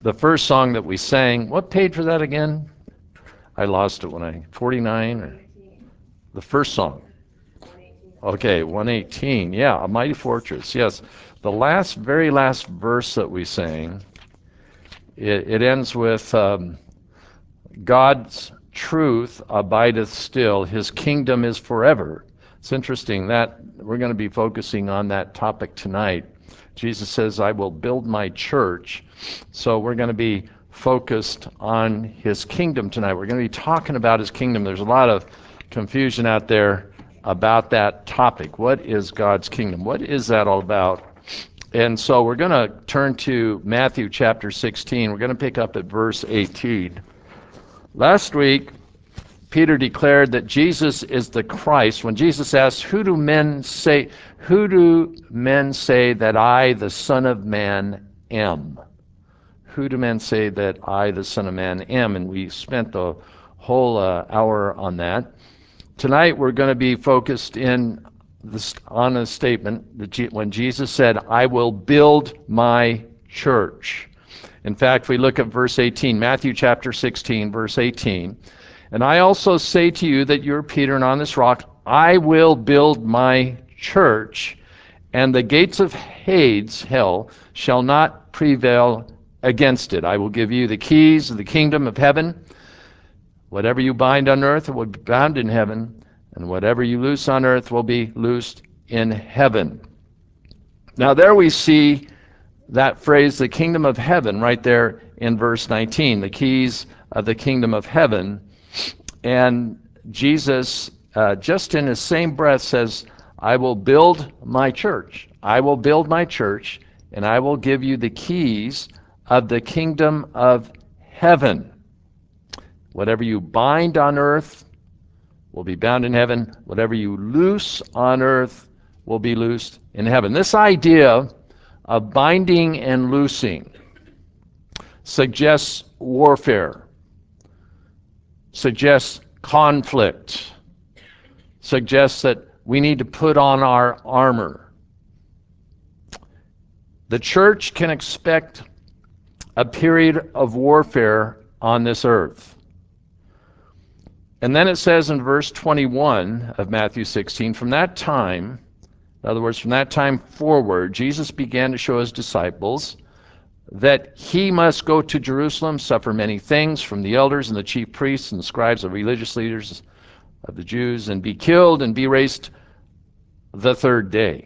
The first song that we sang, what page was that again? I lost it 49 or the first song. Okay, 118. Yeah, A Mighty Fortress. Yes. The very last verse that we sang, it ends with God's truth abideth still, his kingdom is forever. It's interesting that we're going to be focusing on that topic tonight. Jesus says, I will build my church. So we're going to be focused on his kingdom tonight. We're going to be talking about his kingdom. There's a lot of confusion out there about that topic. What is God's kingdom? What is that all about? And so we're going to turn to Matthew chapter 16. We're going to pick up at verse 18. Last week, Peter declared that Jesus is the Christ. When Jesus asked, who do men say that I, the Son of Man, am? Who do men say that I, the Son of Man, am? And we spent the whole hour on that. Tonight, we're going to be focused on a statement that when Jesus said, I will build my church. In fact, we look at verse 18, Matthew chapter 16, verse 18. And I also say to you that you're Peter, and on this rock I will build my church, and the gates of Hades, hell, shall not prevail against it. I will give you the keys of the kingdom of heaven. Whatever you bind on earth will be bound in heaven, and whatever you loose on earth will be loosed in heaven. Now there we see that phrase, the kingdom of heaven, right there in verse 19, the keys of the kingdom of heaven. And Jesus, just in the same breath, says, I will build my church. I will build my church, and I will give you the keys of the kingdom of heaven. Whatever you bind on earth will be bound in heaven. Whatever you loose on earth will be loosed in heaven. This idea of binding and loosing suggests warfare, suggests conflict, suggests that we need to put on our armor. The church can expect a period of warfare on this earth. And then it says in verse 21 of Matthew 16, from that time, in other words, from that time forward, Jesus began to show his disciples that he must go to Jerusalem, suffer many things from the elders and the chief priests and the scribes and religious leaders of the Jews, and be killed and be raised the third day.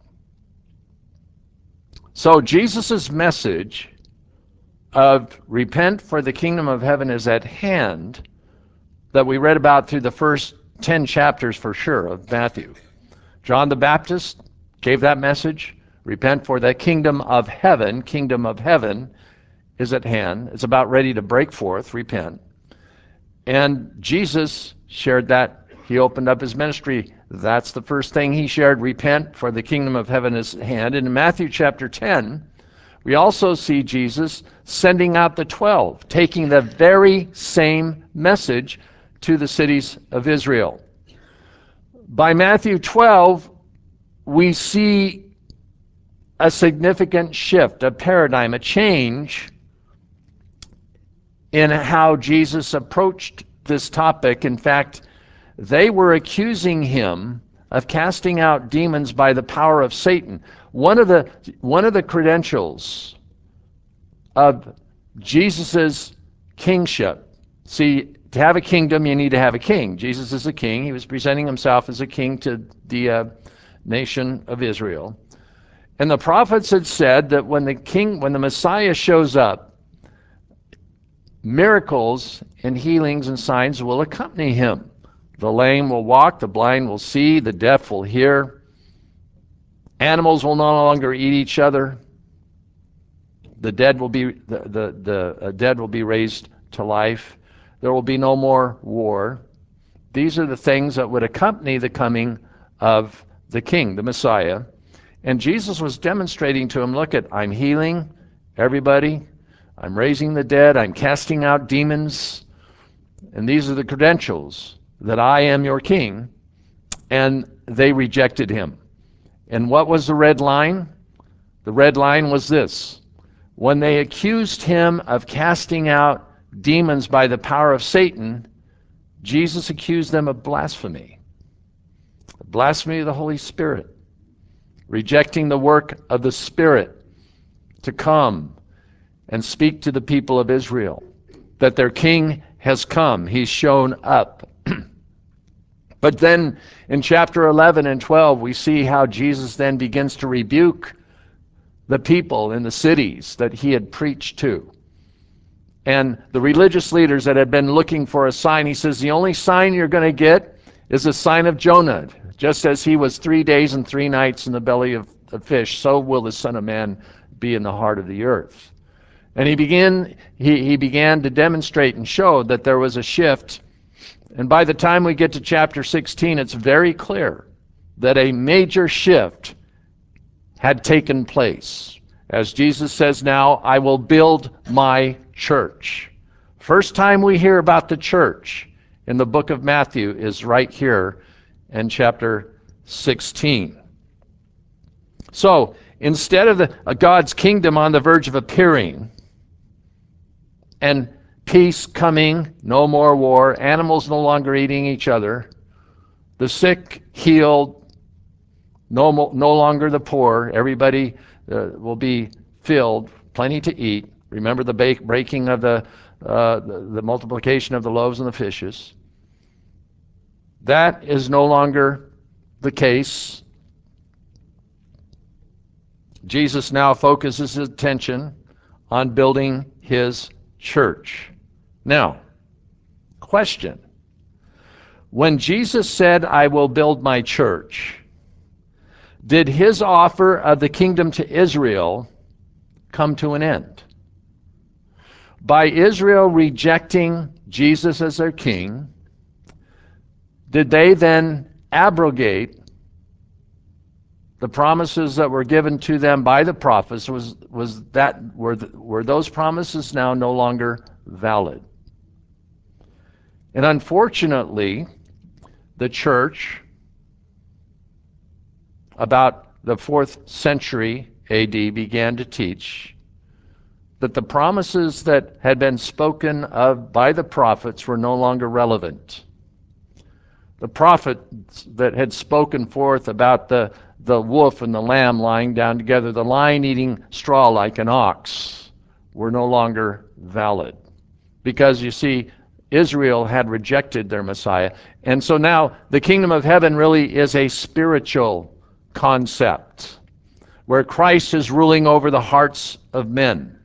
So Jesus' message of repent, for the kingdom of heaven is at hand, that we read about through the first 10 chapters for sure of Matthew. John the Baptist gave that message, repent, for the kingdom of heaven is at hand. It's about ready to break forth, repent. And Jesus shared that. He opened up his ministry. That's the first thing he shared, repent, for the kingdom of heaven is at hand. And in Matthew chapter 10, we also see Jesus sending out the 12, taking the very same message to the cities of Israel. By Matthew 12, we see a significant shift, a paradigm, a change in how Jesus approached this topic. In fact, they were accusing him of casting out demons by the power of Satan. One of the credentials of Jesus's kingship. See, to have a kingdom, you need to have a king. Jesus is a king. He was presenting himself as a king to the nation of Israel. And the prophets had said that when the Messiah shows up, miracles and healings and signs will accompany him. The lame will walk, the blind will see, the deaf will hear. Animals will no longer eat each other. The dead will be dead will be raised to life. There will be no more war. These are the things that would accompany the coming of the King, the Messiah. And Jesus was demonstrating to him, look, I'm healing everybody. I'm raising the dead. I'm casting out demons. And these are the credentials that I am your king. And they rejected him. And what was the red line? The red line was this. when they accused him of casting out demons by the power of Satan, Jesus accused them of blasphemy. Blasphemy of the Holy Spirit. Rejecting the work of the Spirit to come and speak to the people of Israel. That their king has come. He's shown up. But then in chapter 11 and 12, we see how Jesus then begins to rebuke the people in the cities that he had preached to. And the religious leaders that had been looking for a sign, he says, the only sign you're going to get is a sign of Jonah. Just as he was 3 days and 3 nights in the belly of the fish, so will the Son of Man be in the heart of the earth. And he began to demonstrate and show that there was a shift. And by the time we get to chapter 16, it's very clear that a major shift had taken place. As Jesus says now, I will build my church. First time we hear about the church in the book of Matthew is right here in chapter 16. So instead of God's kingdom on the verge of appearing and peace coming, no more war, animals no longer eating each other, the sick healed, no longer the poor, everybody will be filled, plenty to eat. Remember the breaking of the multiplication of the loaves and the fishes. That is no longer the case. Jesus now focuses his attention on building his church. Now, question. When Jesus said, I will build my church, did his offer of the kingdom to Israel come to an end? By Israel rejecting Jesus as their king, did they then abrogate the promises that were given to them by the prophets? Were those promises now no longer valid? And unfortunately, the church, about the 4th century AD, began to teach that the promises that had been spoken of by the prophets were no longer relevant. The prophets that had spoken forth about the wolf and the lamb lying down together, the lion eating straw like an ox, were no longer valid. Because you see, Israel had rejected their Messiah. And so now the kingdom of heaven really is a spiritual concept where Christ is ruling over the hearts of men.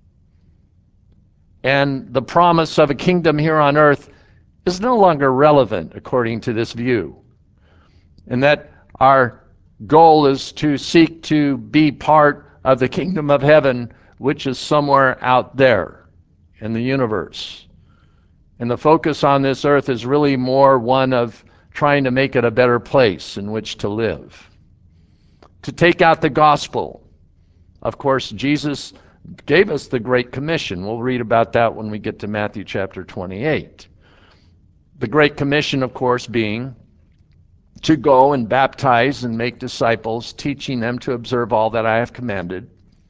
And the promise of a kingdom here on earth is no longer relevant according to this view. And that our goal is to seek to be part of the kingdom of heaven, which is somewhere out there in the universe. And the focus on this earth is really more one of trying to make it a better place in which to live. To take out the gospel. Of course, Jesus gave us the Great Commission. We'll read about that when we get to Matthew chapter 28. The Great Commission, of course, being to go and baptize and make disciples, teaching them to observe all that I have commanded.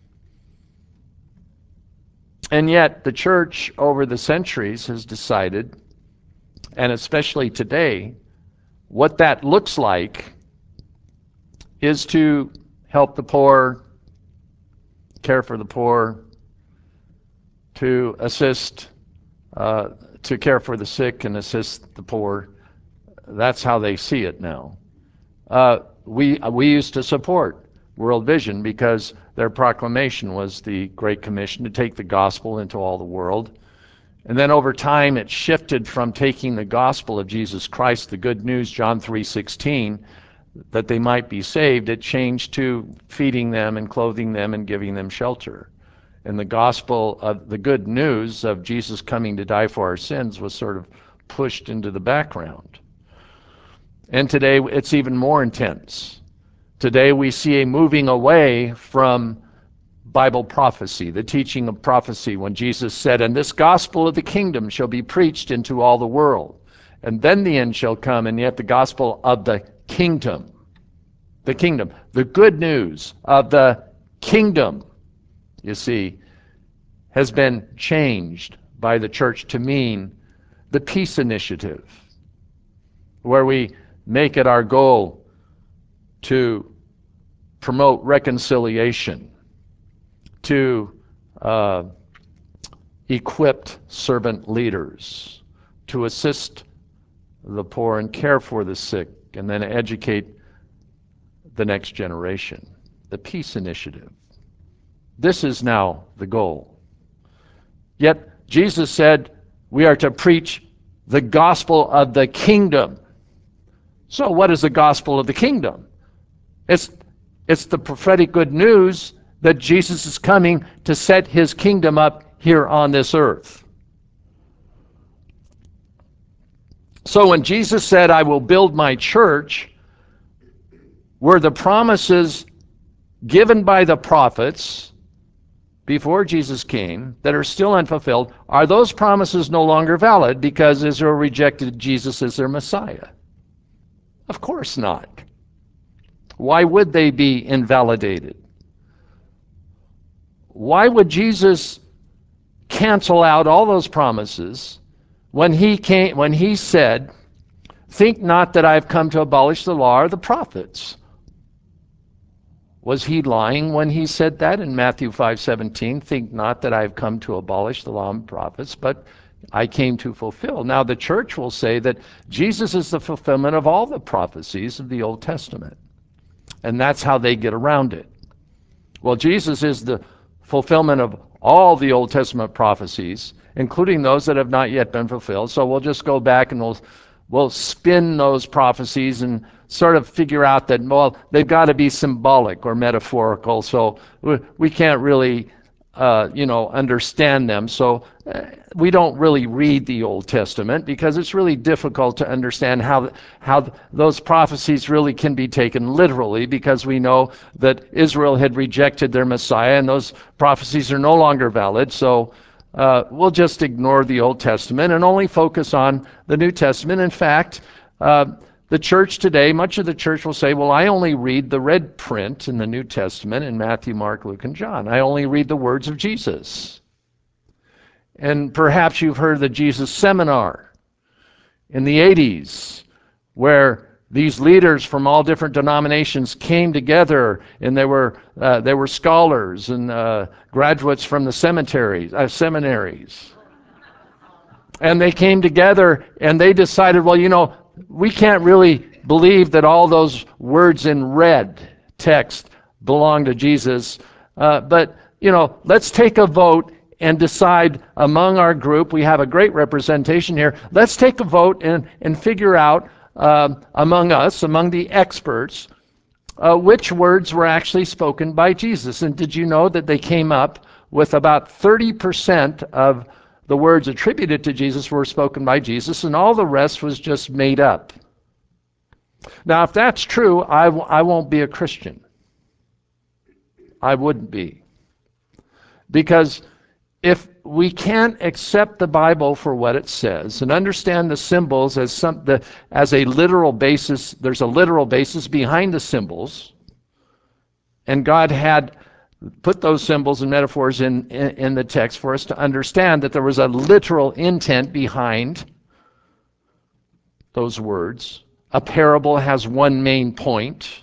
And yet, the church over the centuries has decided, and especially today, what that looks like is to help the poor, care for the poor, to assist, to care for the sick and assist the poor. That's how they see it now. We used to support World Vision because their proclamation was the Great Commission to take the gospel into all the world. And then over time it shifted from taking the gospel of Jesus Christ, the good news, John 3:16, that they might be saved. It changed to feeding them and clothing them and giving them shelter. And the gospel of the good news of Jesus coming to die for our sins was sort of pushed into the background. And today it's even more intense. Today we see a moving away from Bible prophecy, the teaching of prophecy, when Jesus said, and this gospel of the kingdom shall be preached into all the world. And then the end shall come, and yet the gospel of the kingdom, the good news of the kingdom, you see, has been changed by the church to mean the peace initiative, where we make it our goal to promote reconciliation, to equip servant leaders, to assist the poor and care for the sick, and then educate the next generation. The peace initiative. This is now the goal. Yet Jesus said we are to preach the gospel of the kingdom. So what is the gospel of the kingdom? It's the prophetic good news that Jesus is coming to set his kingdom up here on this earth. So when Jesus said, I will build my church, were the promises given by the prophets before Jesus came that are still unfulfilled, are those promises no longer valid because Israel rejected Jesus as their Messiah? Of course not. Why would they be invalidated? Why would Jesus cancel out all those promises when he said, think not that I have come to abolish the law or the prophets? Was he lying when he said that in Matthew 5:17? Think not that I have come to abolish the law and prophets, but I came to fulfill. Now the church will say that Jesus is the fulfillment of all the prophecies of the Old Testament. And that's how they get around it. Well, Jesus is the fulfillment of all the Old Testament prophecies, including those that have not yet been fulfilled. So we'll just go back and we'll spin those prophecies and sort of figure out that, well, they've got to be symbolic or metaphorical, so we can't really understand them. So we don't really read the Old Testament because it's really difficult to understand how those prophecies really can be taken literally, because we know that Israel had rejected their Messiah and those prophecies are no longer valid. So we'll just ignore the Old Testament and only focus on the New Testament. In fact, the church today, much of the church will say, well, I only read the red print in the New Testament in Matthew, Mark, Luke, and John. I only read the words of Jesus. And perhaps you've heard the Jesus Seminar in the 80s, where these leaders from all different denominations came together, and they were scholars and graduates from the seminaries. And they came together and they decided, well, we can't really believe that all those words in red text belong to Jesus, but let's take a vote and decide among our group. We have a great representation here. Let's take a vote and figure out among us, among the experts, which words were actually spoken by Jesus. And did you know that they came up with about 30% of the words attributed to Jesus were spoken by Jesus, and all the rest was just made up? Now, if that's true, I won't be a Christian. I wouldn't be. Because if we can't accept the Bible for what it says and understand the symbols as a literal basis, there's a literal basis behind the symbols, and God had put those symbols and metaphors in the text for us to understand that there was a literal intent behind those words. A parable has one main point.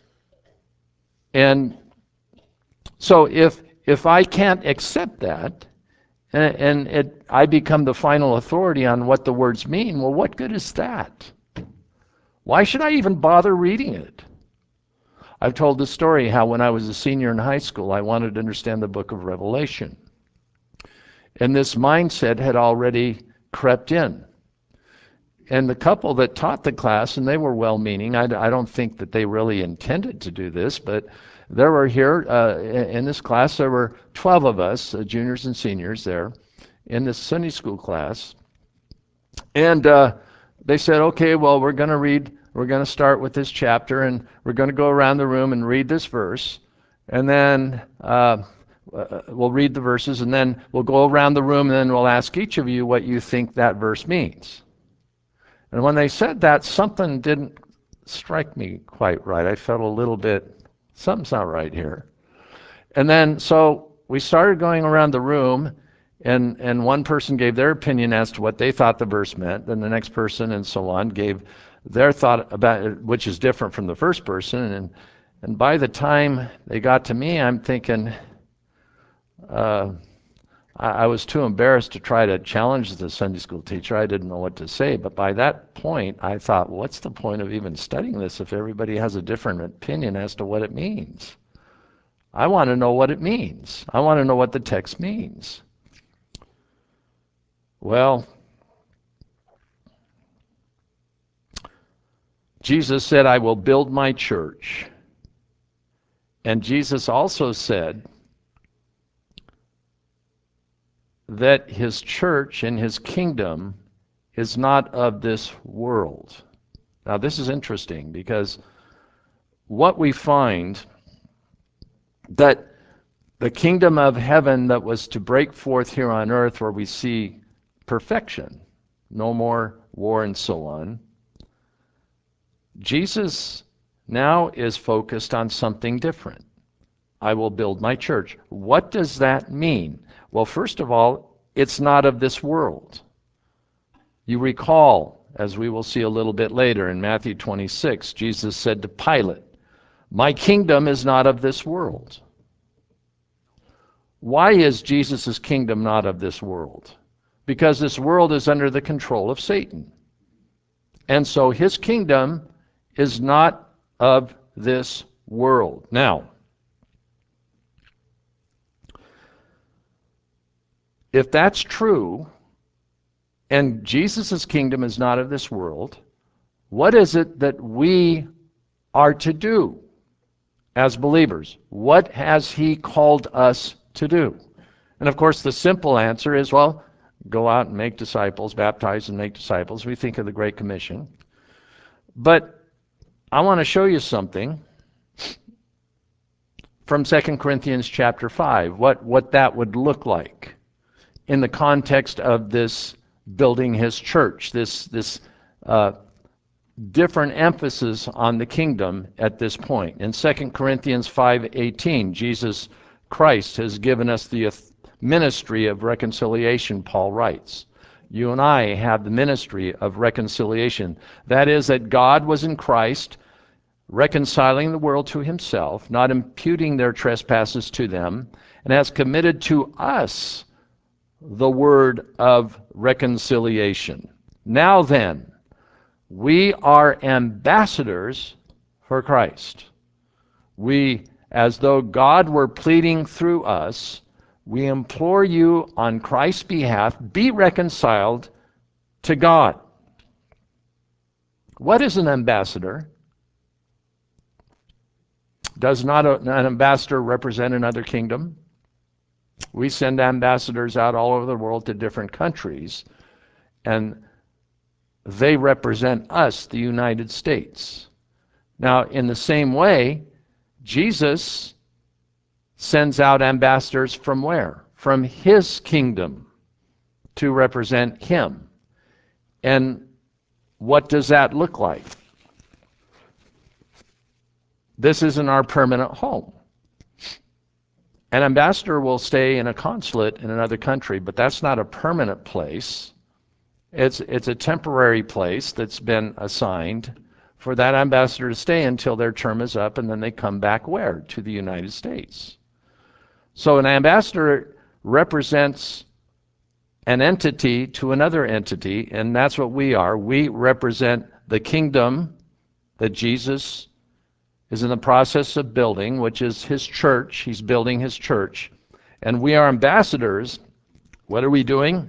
And so if I can't accept that, and I become the final authority on what the words mean, well, what good is that? Why should I even bother reading it? I've told the story how when I was a senior in high school, I wanted to understand the book of Revelation. And this mindset had already crept in. And the couple that taught the class, and they were well-meaning, I don't think that they really intended to do this, but there were here, in this class, there were 12 of us, juniors and seniors there, in this Sunday school class. And they said, okay, well, we're going to start with this chapter, and we're going to go around the room and read this verse, and then we'll read the verses, and then we'll go around the room, and then we'll ask each of you what you think that verse means. And when they said that, something didn't strike me quite right. I felt a little bit, something's not right here. And then, so we started going around the room, and one person gave their opinion as to what they thought the verse meant, then the next person and so on gave their thought about it, which is different from the first person. And by the time they got to me, I'm thinking, I was too embarrassed to try to challenge the Sunday school teacher. I didn't know what to say. But by that point, I thought, what's the point of even studying this if everybody has a different opinion as to what it means? I want to know what it means. I want to know what the text means. Well, Jesus said, I will build my church. And Jesus also said that his church and his kingdom is not of this world. Now, this is interesting because what we find that the kingdom of heaven that was to break forth here on earth, where we see perfection, no more war and so on, Jesus now is focused on something different. I will build my church. What does that mean? Well, first of all, it's not of this world. You recall, as we will see a little bit later in Matthew 26, Jesus said to Pilate, my kingdom is not of this world. Why is Jesus' kingdom not of this world? Because this world is under the control of Satan. And so his kingdom is not of this world. Now, if that's true, and Jesus' kingdom is not of this world, what is it that we are to do as believers? What has he called us to do? And of course, the simple answer is, well, go out and make disciples, baptize and make disciples. We think of the Great Commission. But I want to show you something from 2 Corinthians chapter 5, what that would look like in the context of this building his church, this different emphasis on the kingdom at this point. In 2 Corinthians 5:18, Jesus Christ has given us the ministry of reconciliation, Paul writes. You and I have the ministry of reconciliation. That is, that God was in Christ, reconciling the world to himself, not imputing their trespasses to them, and has committed to us the word of reconciliation. Now then, we are ambassadors for Christ. We, as though God were pleading through us, we implore you on Christ's behalf, be reconciled to God. What is an ambassador? Does not an ambassador represent another kingdom? We send ambassadors out all over the world to different countries, and they represent us, the United States. Now, in the same way, Jesus sends out ambassadors from where? From his kingdom to represent him. And what does that look like? This isn't our permanent home. An ambassador will stay in a consulate in another country, but that's not a permanent place. It's a temporary place that's been assigned for that ambassador to stay until their term is up, and then they come back where? To the United States. So an ambassador represents an entity to another entity, and that's what we are. We represent the kingdom that Jesus is in the process of building, which is his church. He's building his church. And we are ambassadors. What are we doing?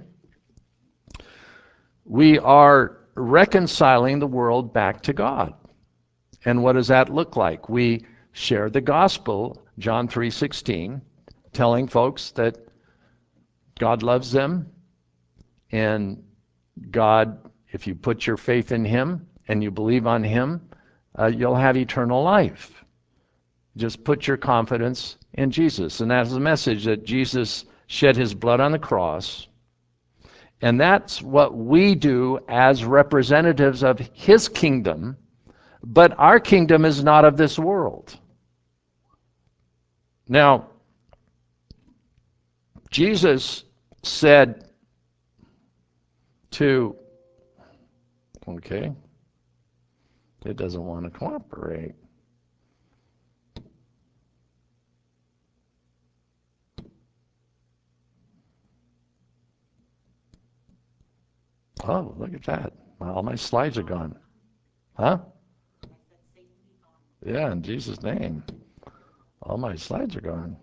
We are reconciling the world back to God. And what does that look like? We share the gospel, John 3:16, telling folks that God loves them, and God, if you put your faith in him and you believe on him, you'll have eternal life. Just put your confidence in Jesus. And that's the message, that Jesus shed his blood on the cross. And that's what we do as representatives of his kingdom. But our kingdom is not of this world. Now, Jesus said to, okay, it doesn't want to cooperate. Oh, look at that. All my slides are gone. Huh? Yeah, in Jesus' name. All my slides are gone.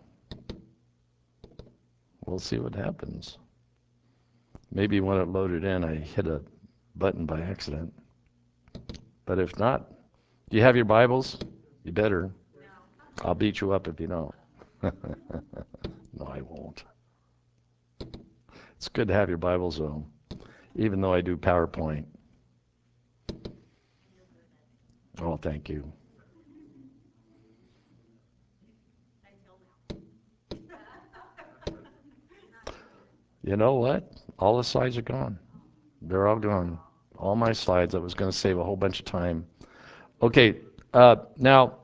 We'll see what happens. Maybe when it loaded in, I hit a button by accident. But if not, do you have your Bibles? You better. I'll beat you up if you don't. No, I won't. It's good to have your Bibles, though, even though I do PowerPoint. Oh, thank you. You know what? All the slides are gone. They're all gone. All my slides. I was going to save a whole bunch of time. Okay, now,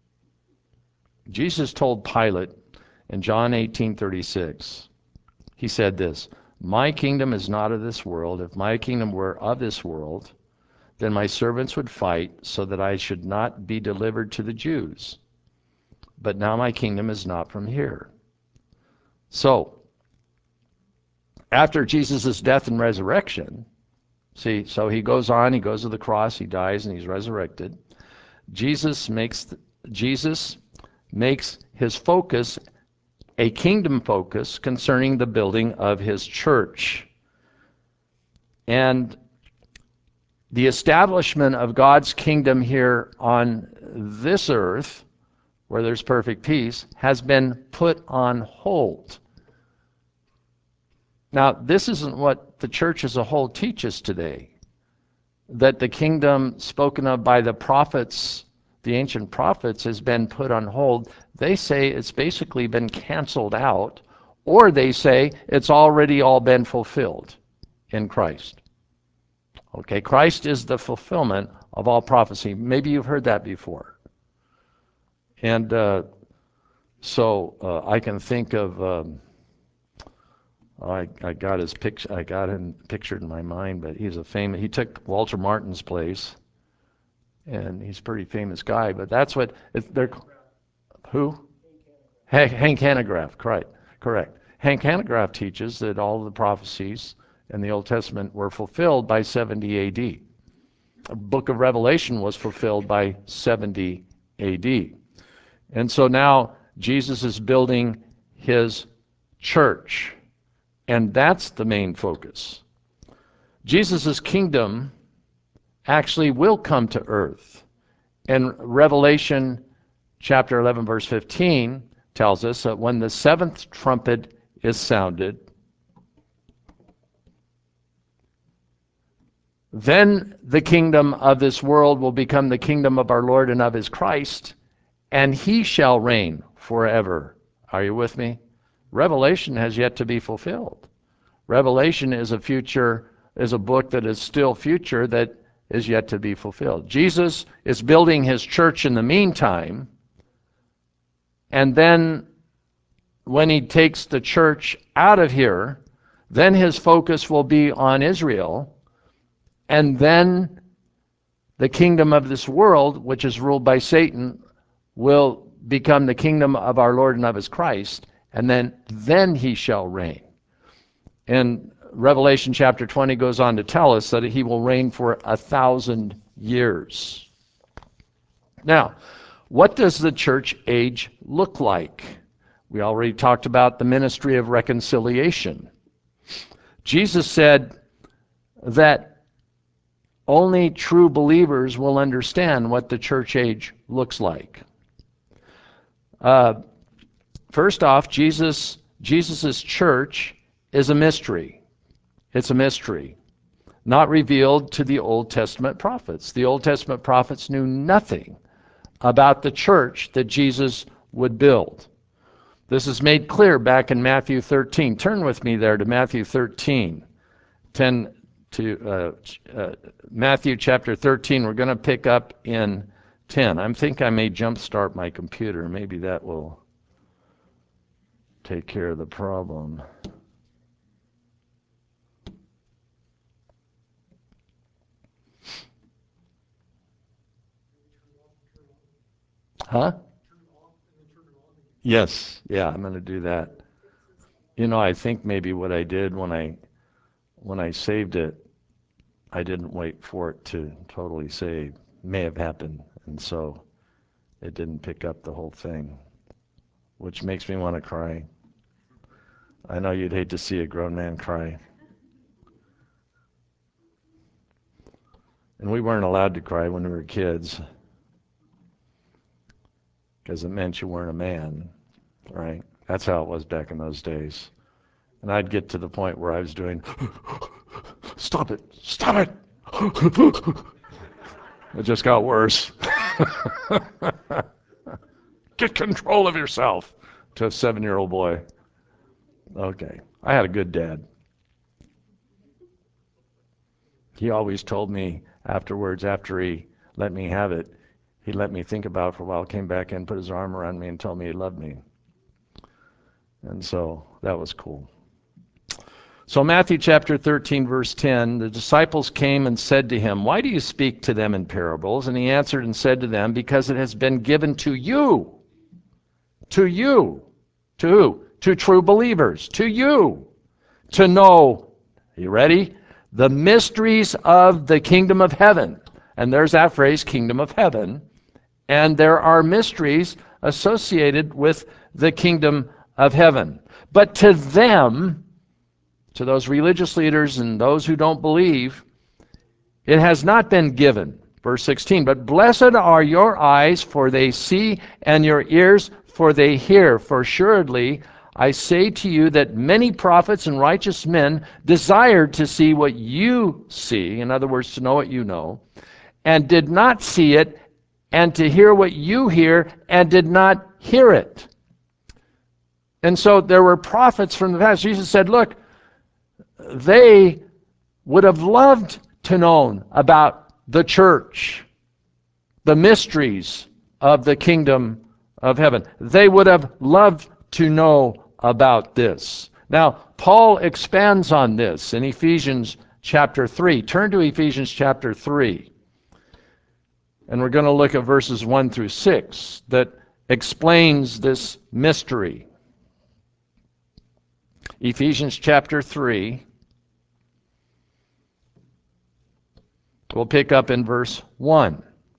Jesus told Pilate in John 18:36, he said this, "My kingdom is not of this world. If my kingdom were of this world, then my servants would fight so that I should not be delivered to the Jews. But now my kingdom is not from here." So, after Jesus' death and resurrection, see, so he goes on, he goes to the cross, he dies, and he's resurrected. Jesus makes his focus a kingdom focus concerning the building of his church. And the establishment of God's kingdom here on this earth, where there's perfect peace, has been put on hold. Now, this isn't what the church as a whole teaches today, that the kingdom spoken of by the prophets, the ancient prophets, has been put on hold. They say it's basically been canceled out, or they say it's already all been fulfilled in Christ. Okay, Christ is the fulfillment of all prophecy. Maybe you've heard that before. And so I can think of, I got his picture. I got him pictured in my mind, but he's a famous. He took Walter Martin's place, and he's a pretty famous guy. But that's what they're. Who? Hank Hanegraaff. Correct. Hank Hanegraaff teaches that all of the prophecies in the Old Testament were fulfilled by 70 A.D. The book of Revelation was fulfilled by 70 A.D. And so now Jesus is building his church. And that's the main focus. Jesus' kingdom actually will come to earth. And Revelation chapter 11, verse 15 tells us that when the seventh trumpet is sounded, then the kingdom of this world will become the kingdom of our Lord and of his Christ, and he shall reign forever. Are you with me? Revelation has yet to be fulfilled. Revelation is a book that is still future, that is yet to be fulfilled. Jesus is building his church in the meantime, and then when he takes the church out of here, then his focus will be on Israel, and then the kingdom of this world, which is ruled by Satan, will become the kingdom of our Lord and of his Christ, and then he shall reign. And Revelation chapter 20 goes on to tell us that he will reign for 1,000 years. Now, what does the church age look like? We already talked about the ministry of reconciliation. Jesus said that only true believers will understand what the church age looks like. First off, Jesus' church is a mystery. It's a mystery, not revealed to the Old Testament prophets. The Old Testament prophets knew nothing about the church that Jesus would build. This is made clear back in Matthew 13. Turn with me there to Matthew 13. Matthew chapter 13. We're going to pick up in 10. I think I may jump start my computer. Maybe that will. take care of the problem. Huh? Yes. Yeah, I'm going to do that. You know, I think maybe what I did when I saved it, I didn't wait for it to totally save. May have happened, and so it didn't pick up the whole thing, which makes me want to cry. I know you'd hate to see a grown man cry. And we weren't allowed to cry when we were kids because it meant you weren't a man, right? That's how it was back in those days. And I'd get to the point where I was doing, stop it, stop it. It just got worse. Get control of yourself to a 7-year-old boy. Okay. I had a good dad. He always told me afterwards, after he let me have it, he let me think about it for a while, came back in, put his arm around me and told me he loved me. And so that was cool. So Matthew chapter 13, verse 10, the disciples came and said to him, "Why do you speak to them in parables?" And he answered and said to them, "Because it has been given to you." To you. To who? To true believers. To you. To know, are you ready? The mysteries of the kingdom of heaven. And there's that phrase, kingdom of heaven. And there are mysteries associated with the kingdom of heaven. But to them, to those religious leaders and those who don't believe, it has not been given. Verse 16, but blessed are your eyes, for they see, and your ears, for they hear. For assuredly, I say to you that many prophets and righteous men desired to see what you see, in other words, to know what you know, and did not see it, and to hear what you hear, and did not hear it. And so there were prophets from the past. Jesus said, look, they would have loved to know about the church, the mysteries of the kingdom of heaven. They would have loved to know about this. Now, Paul expands on this in Ephesians chapter 3. Turn to Ephesians chapter 3. And we're going to look at verses 1 through 6 that explains this mystery. Ephesians chapter 3. We'll pick up in verse 1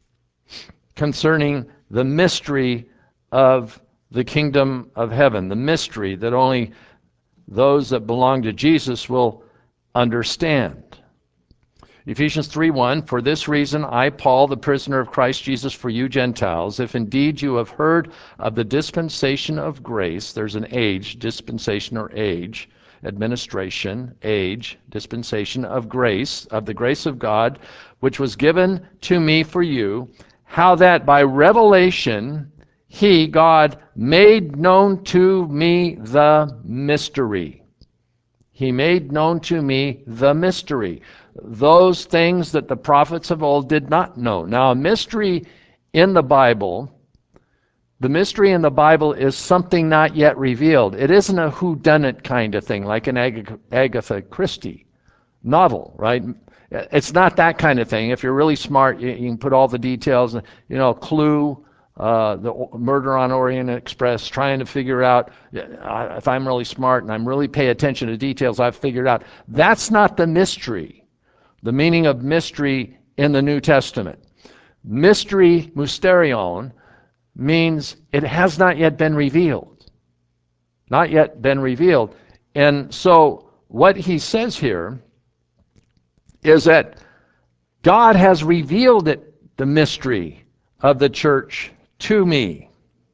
concerning the mystery of the kingdom of heaven, the mystery that only those that belong to Jesus will understand. Ephesians 3:1, for this reason I, Paul, the prisoner of Christ Jesus, for you Gentiles, if indeed you have heard of the dispensation of grace, there's an age, dispensation or age, administration, age, dispensation of grace, of the grace of God, which was given to me for you, how that by revelation he, God, made known to me the mystery. He made known to me the mystery. Those things that the prophets of old did not know. Now, a mystery in the Bible, the mystery in the Bible is something not yet revealed. It isn't a whodunit kind of thing, like an Agatha Christie novel, right? It's not that kind of thing. If you're really smart, you can put all the details, Clue, the Murder on Orient Express, trying to figure out, if I'm really smart and I'm really pay attention to details, I've figured out. That's not the mystery. The meaning of mystery in the New Testament. Mystery, mysterion, means it has not yet been revealed. Not yet been revealed. And so what he says here is that God has revealed it, the mystery of the church, to me.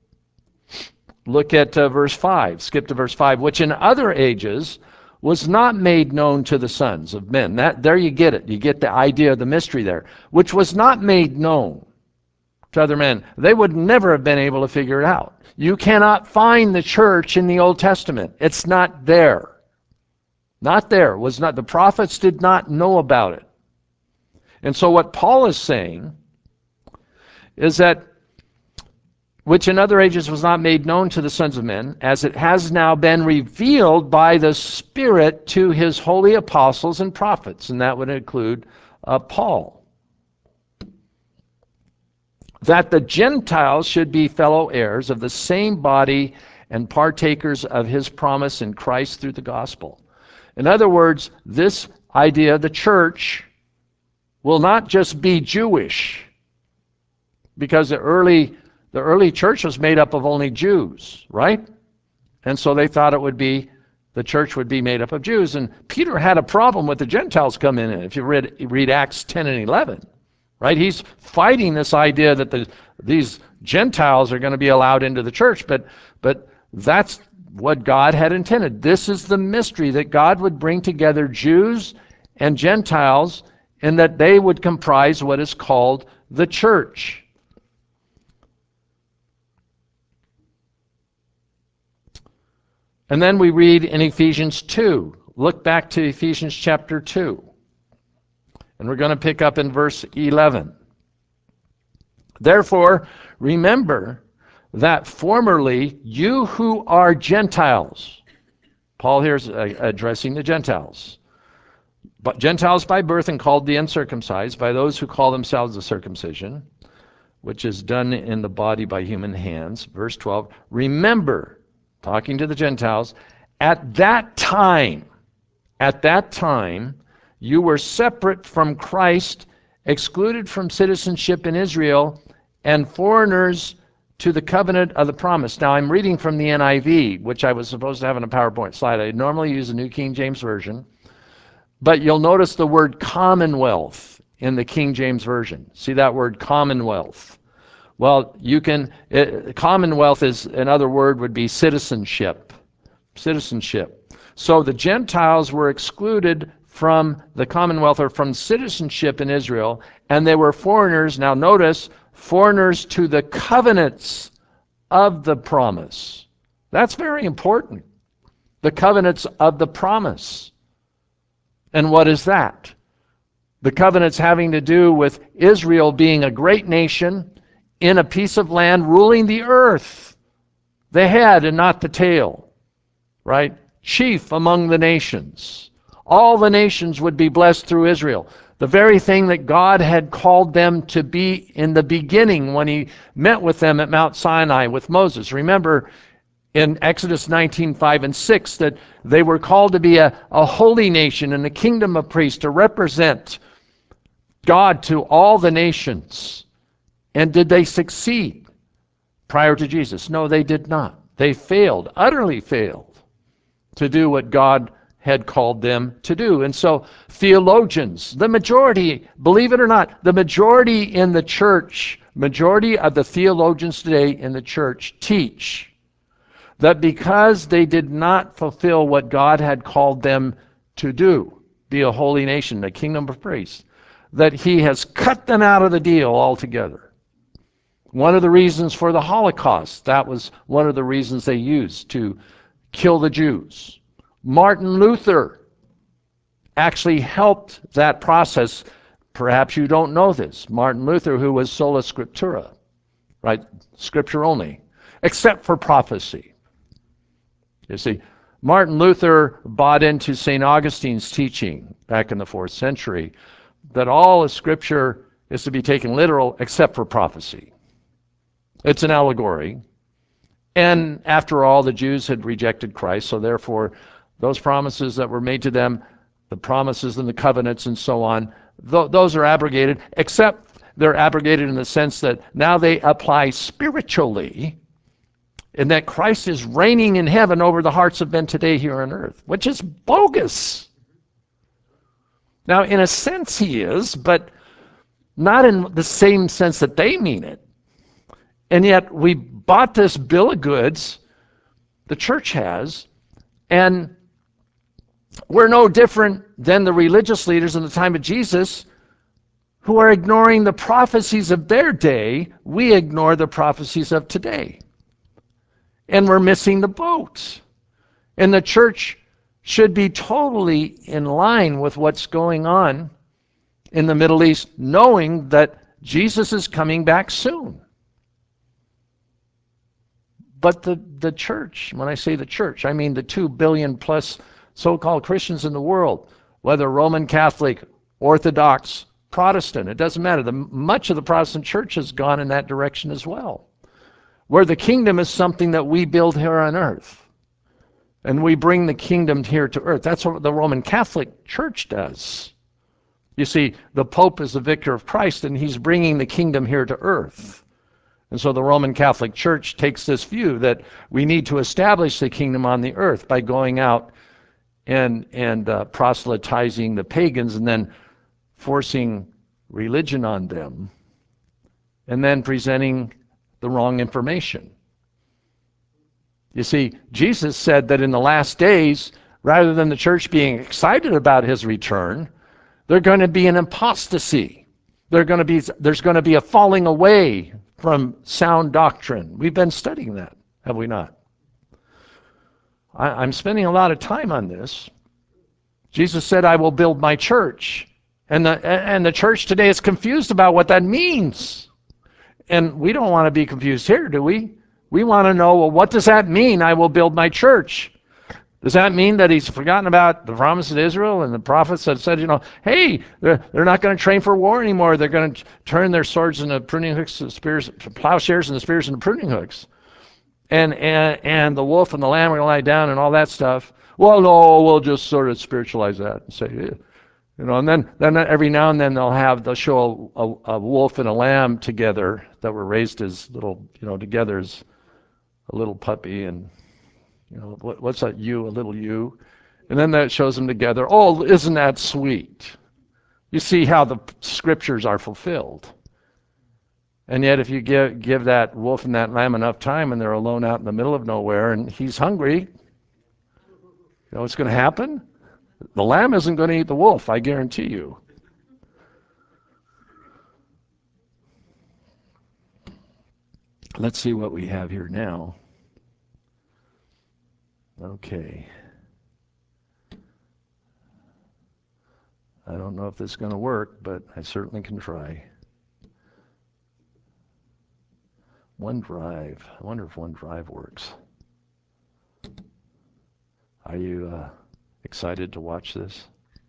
Look at verse 5. Skip to verse 5. Which in other ages was not made known to the sons of men. There you get it. You get the idea of the mystery there. Which was not made known to other men. They would never have been able to figure it out. You cannot find the church in the Old Testament. It's not there. Not there. Was not. The prophets did not know about it. And so what Paul is saying is that which in other ages was not made known to the sons of men, as it has now been revealed by the Spirit to his holy apostles and prophets. And that would include Paul. That the Gentiles should be fellow heirs of the same body and partakers of his promise in Christ through the gospel. In other words, this idea of the church will not just be Jewish, because the early church was made up of only Jews, right? And so they thought the church would be made up of Jews. And Peter had a problem with the Gentiles coming in. If you read Acts 10 and 11, right? He's fighting this idea that these Gentiles are going to be allowed into the church, but that's what God had intended. This is the mystery, that God would bring together Jews and Gentiles, and that they would comprise what is called the church. And then we read in Ephesians 2. Look back to Ephesians chapter 2. And we're going to pick up in verse 11. Therefore, remember that formerly you who are Gentiles, Paul here is addressing the Gentiles, but Gentiles by birth and called the uncircumcised, by those who call themselves the circumcision, which is done in the body by human hands. Verse 12, remember, talking to the Gentiles, at that time, you were separate from Christ, excluded from citizenship in Israel, and foreigners to the covenant of the promise. Now, I'm reading from the NIV, which I was supposed to have in a PowerPoint slide. I normally use the New King James Version, but you'll notice the word commonwealth in the King James Version. See that word commonwealth? Well, commonwealth is, another word would be citizenship. Citizenship. So the Gentiles were excluded from the commonwealth, or from citizenship in Israel, and they were foreigners. Now notice, foreigners to the covenants of the promise. That's very important. The covenants of the promise. And what is that? The covenants having to do with Israel being a great nation in a piece of land, ruling the earth, the head and not the tail, right? Chief among the nations. All the nations would be blessed through Israel. The very thing that God had called them to be in the beginning when he met with them at Mount Sinai with Moses. Remember in Exodus 19:5 and 6 that they were called to be a holy nation and a kingdom of priests to represent God to all the nations. And did they succeed prior to Jesus? No, they did not. They failed, utterly failed, to do what God had called them to do. And so theologians, the majority, believe it or not, the majority in the church, majority of the theologians today in the church teach that because they did not fulfill what God had called them to do, be a holy nation, a kingdom of priests, that he has cut them out of the deal altogether. One of the reasons for the Holocaust, that was one of the reasons they used to kill the Jews. Martin Luther actually helped that process. Perhaps you don't know this. Martin Luther, who was sola scriptura, right? Scripture only, except for prophecy. You see, Martin Luther bought into St. Augustine's teaching back in the 4th century that all of Scripture is to be taken literal except for prophecy. It's an allegory. And after all, the Jews had rejected Christ, so therefore those promises that were made to them, the promises and the covenants and so on, those are abrogated, except they're abrogated in the sense that now they apply spiritually, and that Christ is reigning in heaven over the hearts of men today here on earth, which is bogus. Now, in a sense he is, but not in the same sense that they mean it. And yet we bought this bill of goods, the church has, and we're no different than the religious leaders in the time of Jesus who are ignoring the prophecies of their day. We ignore the prophecies of today. And we're missing the boat. And the church should be totally in line with what's going on in the Middle East, knowing that Jesus is coming back soon. But the church, when I say the church, I mean the 2 billion plus so-called Christians in the world, whether Roman Catholic, Orthodox, Protestant, it doesn't matter. Much of the Protestant church has gone in that direction as well, where the kingdom is something that we build here on earth. And we bring the kingdom here to earth. That's what the Roman Catholic Church does. You see, the Pope is the vicar of Christ, and he's bringing the kingdom here to earth. And so the Roman Catholic Church takes this view that we need to establish the kingdom on the earth by going out and proselytizing the pagans and then forcing religion on them and then presenting the wrong information. You see, Jesus said that in the last days, rather than the church being excited about his return, there's going to be an apostasy. There's going to be a falling away from sound doctrine. We've been studying that, have we not? I'm spending a lot of time on this. Jesus said, I will build my church. And the church today is confused about what that means. And we don't want to be confused here, do we? We want to know, well, what does that mean, I will build my church? Does that mean that he's forgotten about the promise of Israel and the prophets that said, hey, they're not going to train for war anymore. They're going to turn their swords into pruning hooks, spears, plowshares, and the spears into pruning hooks. And the wolf and the lamb are going to lie down and all that stuff. Well, no, we'll just sort of spiritualize that and say, and then every now and then they'll show a wolf and a lamb together that were raised as little, together as a little puppy, and what's that, a little ewe, and then that shows them together. Oh, isn't that sweet? You see how the scriptures are fulfilled. And yet if you give that wolf and that lamb enough time and they're alone out in the middle of nowhere and he's hungry, you know what's going to happen? The lamb isn't going to eat the wolf, I guarantee you. Let's see what we have here now. Okay. I don't know if this is going to work, but I certainly can try. OneDrive. I wonder if OneDrive works. Are you excited to watch this?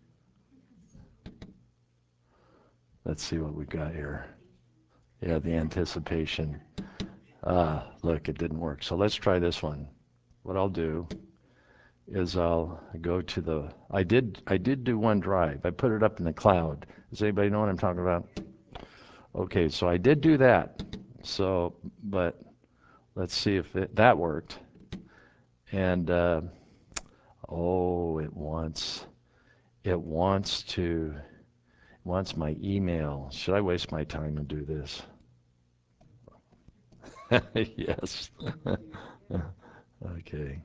Let's see what we got here. Yeah, the anticipation. Look, it didn't work. So let's try this one. What I'll do is I'll go to the, I did do OneDrive. I put it up in the cloud. Does anybody know what I'm talking about? Okay, so I did do that. So, but let's see if that worked. And oh, it wants my email. Should I waste my time and do this? Yes. Okay.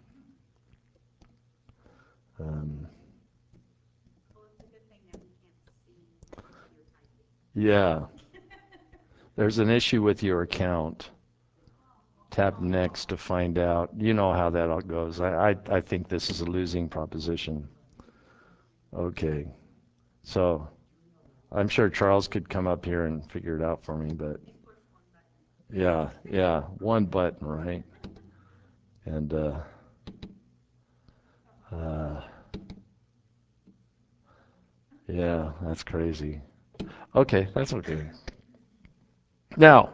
Yeah. There's an issue with your account. Tap next to find out. You know how that all goes. I think this is a losing proposition. Okay. So I'm sure Charles could come up here and figure it out for me, but yeah, one button, right? And yeah, that's crazy. Okay, that's okay. Now,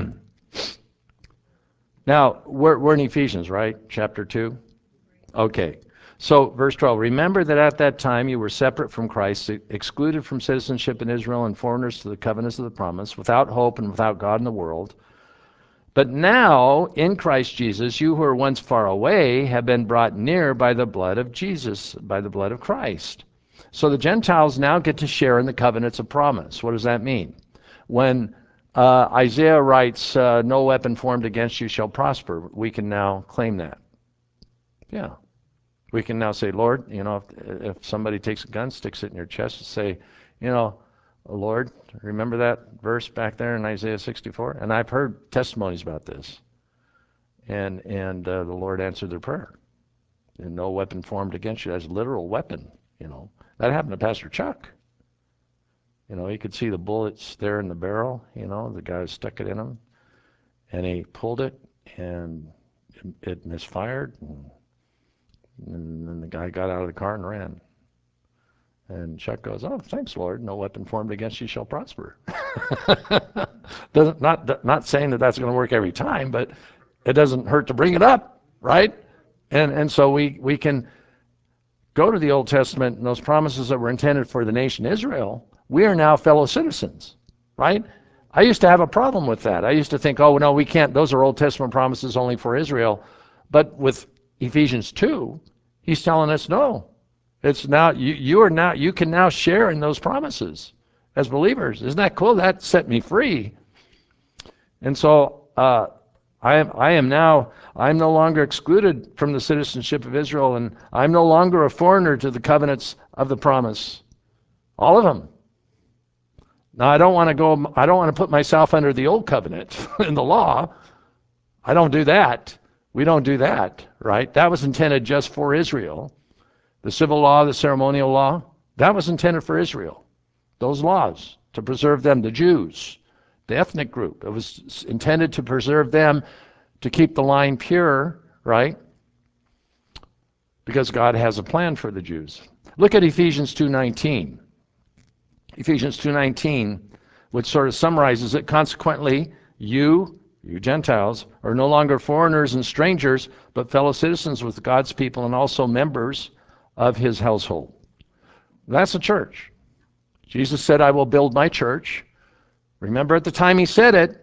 now we're in Ephesians, right? Chapter 2. Okay. So, verse 12, remember that at that time you were separate from Christ, excluded from citizenship in Israel and foreigners to the covenants of the promise, without hope and without God in the world. But now, in Christ Jesus, you who were once far away have been brought near by the blood of Jesus, by the blood of Christ. So the Gentiles now get to share in the covenants of promise. What does that mean? When Isaiah writes, no weapon formed against you shall prosper, we can now claim that. Yeah. We can now say, Lord, if somebody takes a gun, sticks it in your chest, and say, Lord, remember that verse back there in Isaiah 64? And I've heard testimonies about this. And the Lord answered their prayer. And no weapon formed against you. That's a literal weapon, That happened to Pastor Chuck. He could see the bullets there in the barrel, the guy stuck it in him. And he pulled it, and it misfired, and then the guy got out of the car and ran. And Chuck goes, "Oh, thanks, Lord. No weapon formed against you shall prosper." Not saying that that's going to work every time, but it doesn't hurt to bring it up, right? And so we can go to the Old Testament and those promises that were intended for the nation Israel. We are now fellow citizens, right? I used to have a problem with that. I used to think, oh, no, we can't. Those are Old Testament promises only for Israel. But with Ephesians 2, he's telling us, no, it's now you can now share in those promises as believers. Isn't that cool? That set me free. And so I'm no longer excluded from the citizenship of Israel, and I'm no longer a foreigner to the covenants of the promise. All of them. Now I don't want to put myself under the old covenant in the law. I don't do that. We don't do that, right? That was intended just for Israel. The civil law, the ceremonial law, that was intended for Israel. Those laws, to preserve them, the Jews, the ethnic group. It was intended to preserve them, to keep the line pure, right? Because God has a plan for the Jews. Look at Ephesians 2:19. Ephesians 2:19, which sort of summarizes it. Consequently, you Gentiles, are no longer foreigners and strangers, but fellow citizens with God's people and also members of his household. That's a church. Jesus said, I will build my church. Remember, at the time he said it,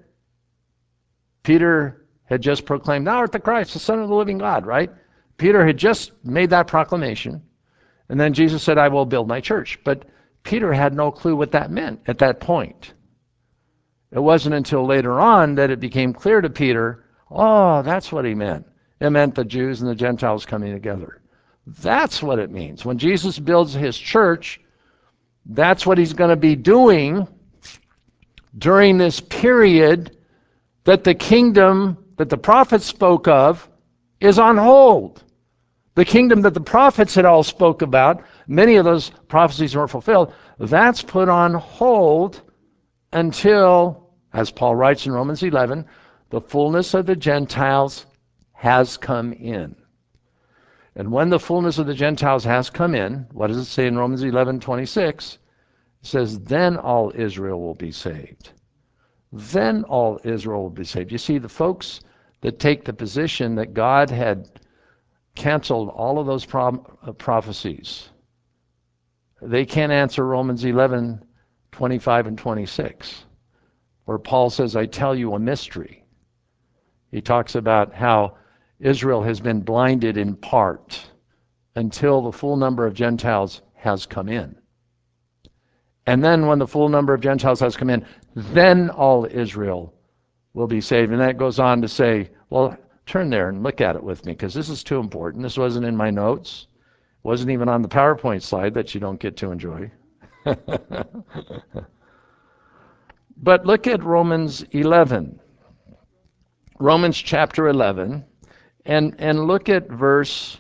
Peter had just proclaimed, thou art the Christ, the Son of the living God, right? Peter had just made that proclamation. And then Jesus said, I will build my church. But Peter had no clue what that meant at that point. It wasn't until later on that it became clear to Peter, oh, that's what he meant. It meant the Jews and the Gentiles coming together. That's what it means. When Jesus builds his church, that's what he's going to be doing during this period that the kingdom that the prophets spoke of is on hold. The kingdom that the prophets had all spoke about, many of those prophecies weren't fulfilled, that's put on hold until, as Paul writes in Romans 11, the fullness of the Gentiles has come in. And when the fullness of the Gentiles has come in, what does it say in Romans 11:26? It says, then all Israel will be saved. Then all Israel will be saved. You see, the folks that take the position that God had canceled all of those prophecies, they can't answer Romans 11:25 and 26, where Paul says, I tell you a mystery. He talks about how Israel has been blinded in part until the full number of Gentiles has come in. And then when the full number of Gentiles has come in, then all Israel will be saved. And that goes on to say, well, turn there and look at it with me, because this is too important. This wasn't in my notes. It wasn't even on the PowerPoint slide that you don't get to enjoy. But look at Romans 11. Romans chapter 11. And look at verse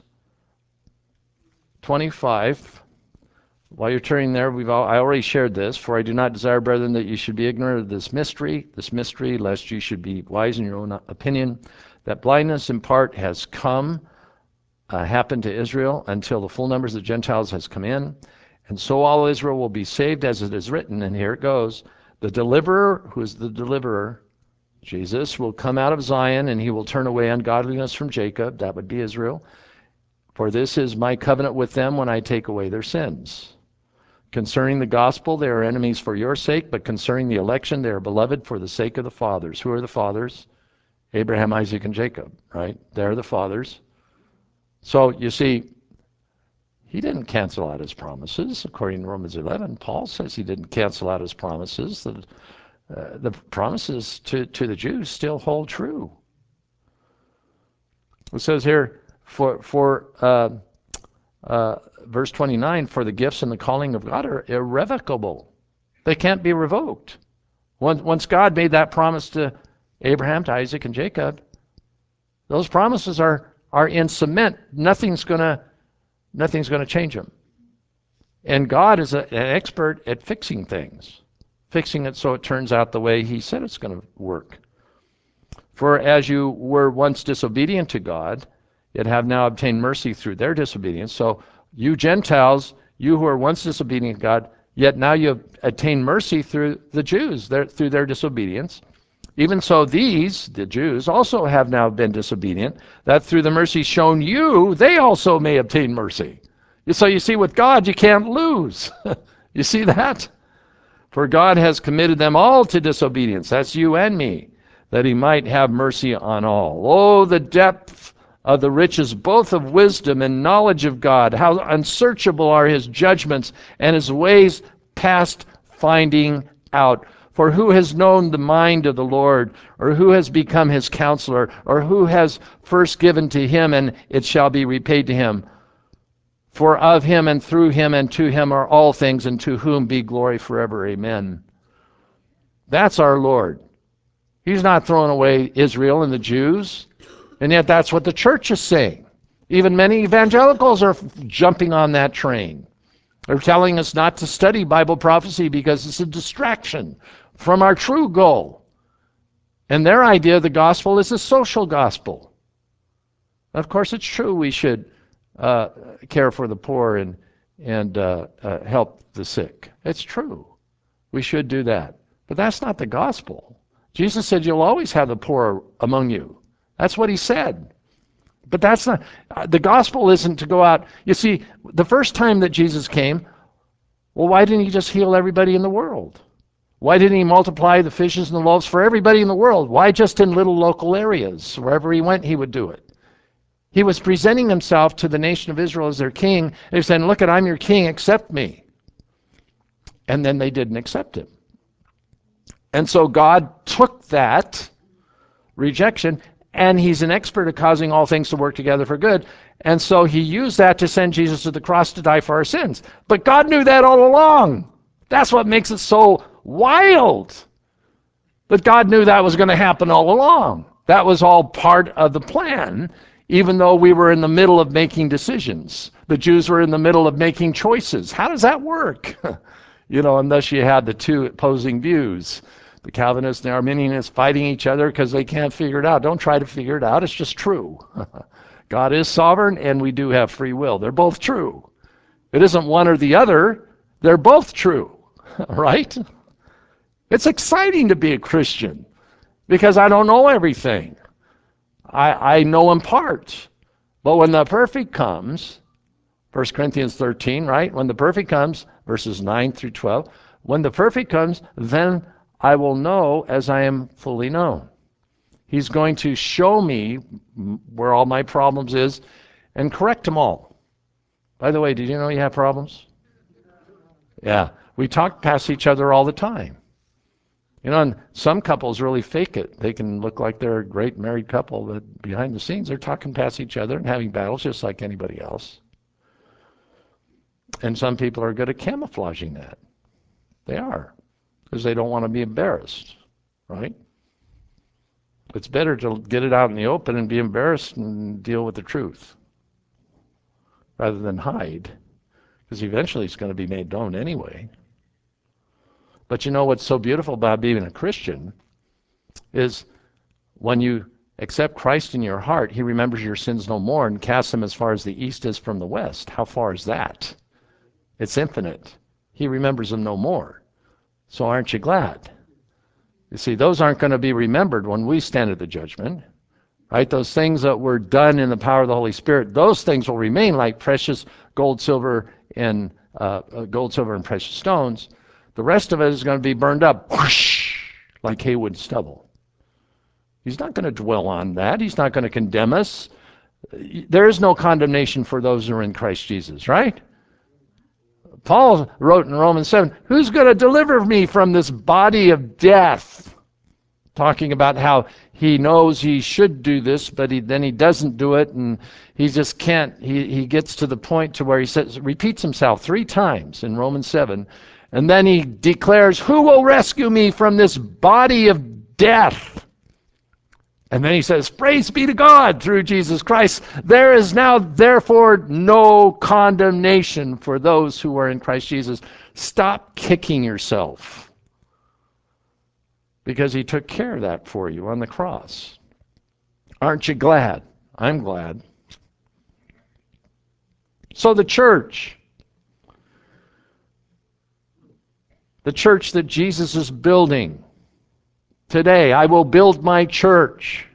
25. While you're turning there, I already shared this. For I do not desire, brethren, that you should be ignorant of this mystery, lest you should be wise in your own opinion, that blindness in part has happened to Israel until the full numbers of the Gentiles has come in. And so all Israel will be saved, as it is written. And here it goes. The deliverer, who is the deliverer, Jesus, will come out of Zion, and he will turn away ungodliness from Jacob. That would be Israel. For this is my covenant with them when I take away their sins. Concerning the gospel, they are enemies for your sake, but concerning the election, they are beloved for the sake of the fathers. Who are the fathers? Abraham, Isaac, and Jacob, right? They're the fathers. So you see, he didn't cancel out his promises. According to Romans 11, Paul says he didn't cancel out his promises. The promises to the Jews still hold true. It says here, verse 29, for the gifts and the calling of God are irrevocable. They can't be revoked. Once God made that promise to Abraham, to Isaac, and Jacob, those promises are in cement. Nothing's going to change them. And God is an expert at fixing things, fixing it so it turns out the way he said it's going to work. For as you were once disobedient to God, yet have now obtained mercy through their disobedience. So you Gentiles, you who were once disobedient to God, yet now you have attained mercy through the Jews, through their disobedience. Even so these, the Jews, also have now been disobedient, that through the mercy shown you, they also may obtain mercy. So you see, with God, you can't lose. You see that? For God has committed them all to disobedience. That's you and me, that he might have mercy on all. Oh, the depth of the riches, both of wisdom and knowledge of God. How unsearchable are his judgments and his ways past finding out. For who has known the mind of the Lord, or who has become his counselor, or who has first given to him, and it shall be repaid to him? For of him and through him and to him are all things, and to whom be glory forever. Amen. That's our Lord. He's not throwing away Israel and the Jews, and yet that's what the church is saying. Even many evangelicals are jumping on that train. They're telling us not to study Bible prophecy because it's a distraction from our true goal. And their idea of the gospel is a social gospel. Of course, it's true we should care for the poor and help the sick. It's true. We should do that. But that's not the gospel. Jesus said you'll always have the poor among you. That's what he said. But that's not, the gospel isn't to go out. You see, the first time that Jesus came, well, why didn't he just heal everybody in the world? Why didn't he multiply the fishes and the loaves for everybody in the world? Why just in little local areas? Wherever he went, he would do it. He was presenting himself to the nation of Israel as their king. And he was saying, look, I'm your king, accept me. And then they didn't accept him. And so God took that rejection, and he's an expert at causing all things to work together for good. And so he used that to send Jesus to the cross to die for our sins. But God knew that all along. That's what makes it so wild. But God knew that was going to happen all along. That was all part of the plan, even though we were in the middle of making decisions. The Jews were in the middle of making choices. How does that work? Unless you had the two opposing views. The Calvinists and the Arminians fighting each other because they can't figure it out. Don't try to figure it out. It's just true. God is sovereign, and we do have free will. They're both true. It isn't one or the other. They're both true, right? It's exciting to be a Christian because I don't know everything. I know in part. But when the perfect comes, 1 Corinthians 13, right? When the perfect comes, verses 9 through 12, when the perfect comes, then I will know as I am fully known. He's going to show me where all my problems is and correct them all. By the way, did you know you have problems? Yeah. We talk past each other all the time. And some couples really fake it. They can look like they're a great married couple, but behind the scenes, they're talking past each other and having battles just like anybody else. And some people are good at camouflaging that. They are, because they don't want to be embarrassed, right? It's better to get it out in the open and be embarrassed and deal with the truth rather than hide, because eventually it's going to be made known anyway. But you know what's so beautiful about being a Christian is when you accept Christ in your heart, he remembers your sins no more and casts them as far as the east is from the west. How far is that? It's infinite. He remembers them no more. So aren't you glad? You see, those aren't going to be remembered when we stand at the judgment, right? Those things that were done in the power of the Holy Spirit, those things will remain like precious gold, silver, and precious stones. The rest of it is going to be burned up, whoosh, like haywood stubble. He's not going to dwell on that. He's not going to condemn us. There is no condemnation for those who are in Christ Jesus, right? Paul wrote in Romans 7, who's going to deliver me from this body of death? Talking about how he knows he should do this, but then he doesn't do it, and he just can't. He gets to the point to where repeats himself 3 times in Romans 7, and then he declares, who will rescue me from this body of death? And then he says, praise be to God through Jesus Christ. There is now, therefore, no condemnation for those who are in Christ Jesus. Stop kicking yourself, because he took care of that for you on the cross. Aren't you glad? I'm glad. So the church that Jesus is building today, I will build my church,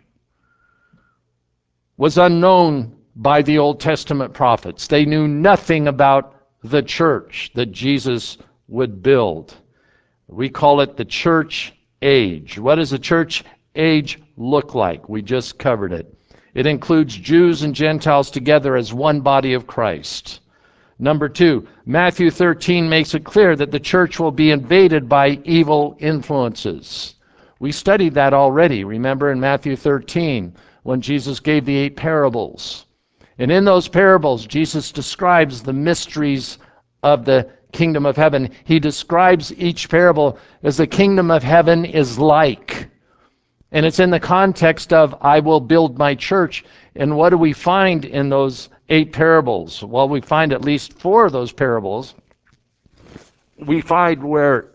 was unknown by the Old Testament prophets. They knew nothing about the church that Jesus would build. We call it the church age. What does the church age look like? We just covered it. It includes Jews and Gentiles together as one body of Christ. Number two, Matthew 13 makes it clear that the church will be invaded by evil influences. We studied that already. Remember in Matthew 13 when Jesus gave the 8 parables. And in those parables, Jesus describes the mysteries of the kingdom of heaven. He describes each parable as the kingdom of heaven is like. And it's in the context of, I will build my church. And what do we find in those 8 parables? Well, we find at least 4 of those parables. We find where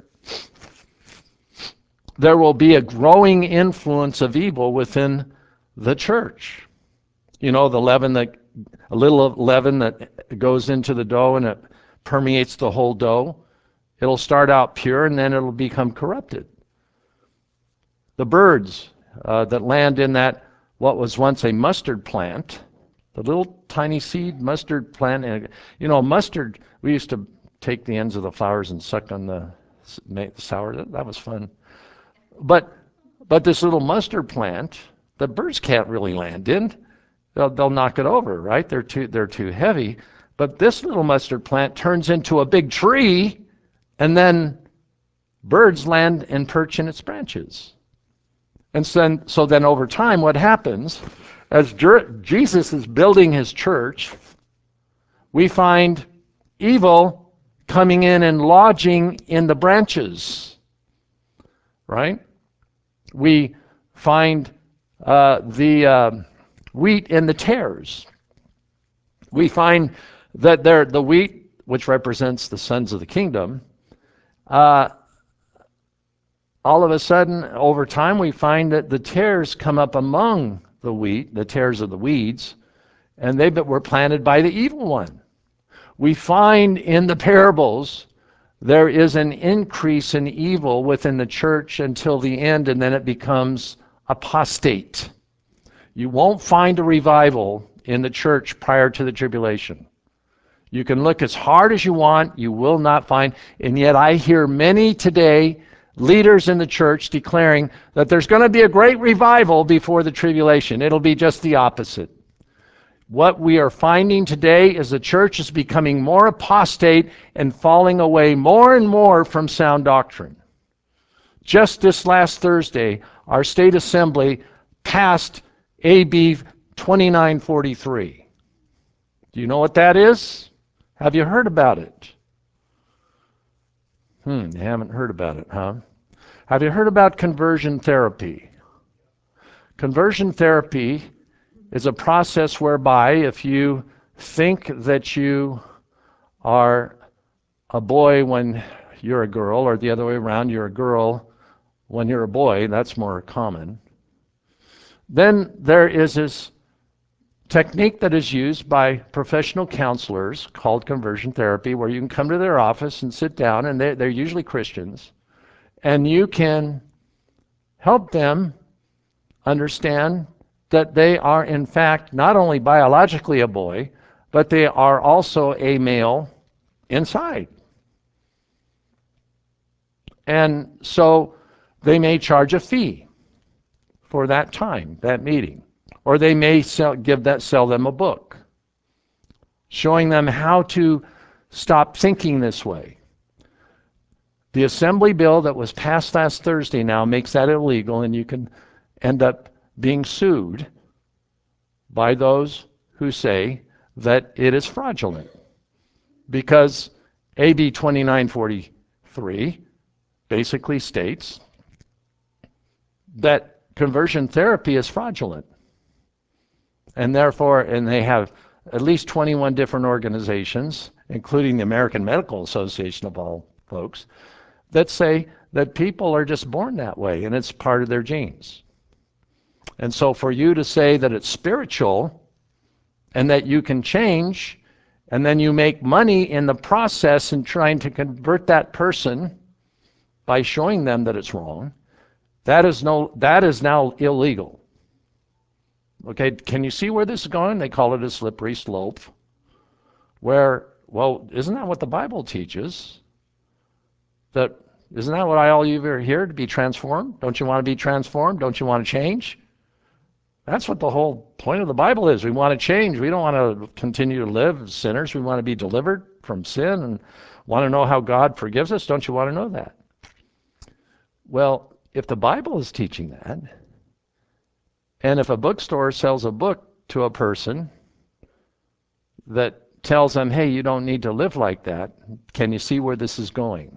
there will be a growing influence of evil within the church. You know, the leaven a little leaven that goes into the dough and it permeates the whole dough. It'll start out pure and then it'll become corrupted. The birds that land in that, what was once a mustard plant, the little tiny seed mustard plant. And, you know, mustard, we used to take the ends of the flowers and suck on the sour. That was fun. But this little mustard plant, the birds can't really land in. They'll knock it over, right? They're too heavy. But this little mustard plant turns into a big tree, and then birds land and perch in its branches. And so then over time, what happens, as Jesus is building his church, we find evil coming in and lodging in the branches, right? We find the wheat in the tares. We find that the wheat, which represents the sons of the kingdom, all of a sudden, over time, we find that the tares come up among the wheat, the tares of the weeds, and they were planted by the evil one. We find in the parables there is an increase in evil within the church until the end, and then it becomes apostate. You won't find a revival in the church prior to the tribulation. You can look as hard as you want, you will not find, and yet I hear many today leaders in the church declaring that there's going to be a great revival before the tribulation. It'll be just the opposite. What we are finding today is the church is becoming more apostate and falling away more and more from sound doctrine. Just this last Thursday, our state assembly passed AB 2943. Do you know what that is? Have you heard about it? You haven't heard about it, huh? Have you heard about conversion therapy? Conversion therapy is a process whereby if you think that you are a boy when you're a girl, or the other way around, you're a girl when you're a boy, that's more common, then there is this technique that is used by professional counselors called conversion therapy, where you can come to their office and sit down, and they're usually Christians, and you can help them understand that they are in fact not only biologically a boy, but they are also a male inside. And so they may charge a fee for that time, that meeting. Or they may sell them a book showing them how to stop thinking this way. The assembly bill that was passed last Thursday now makes that illegal, and you can end up being sued by those who say that it is fraudulent. Because AB 2943 basically states that conversion therapy is fraudulent. And therefore, and they have at least 21 different organizations, including the American Medical Association of all folks, that say that people are just born that way and it's part of their genes. And so for you to say that it's spiritual and that you can change, and then you make money in the process in trying to convert that person by showing them that it's wrong, that is now illegal. Okay, can you see where this is going? They call it a slippery slope. Where, well, isn't that what the Bible teaches? Isn't that what all you are here to be transformed? Don't you want to be transformed? Don't you want to change? That's what the whole point of the Bible is. We want to change. We don't want to continue to live as sinners. We want to be delivered from sin and want to know how God forgives us. Don't you want to know that? Well, if the Bible is teaching that, and if a bookstore sells a book to a person that tells them, hey, you don't need to live like that, can you see where this is going?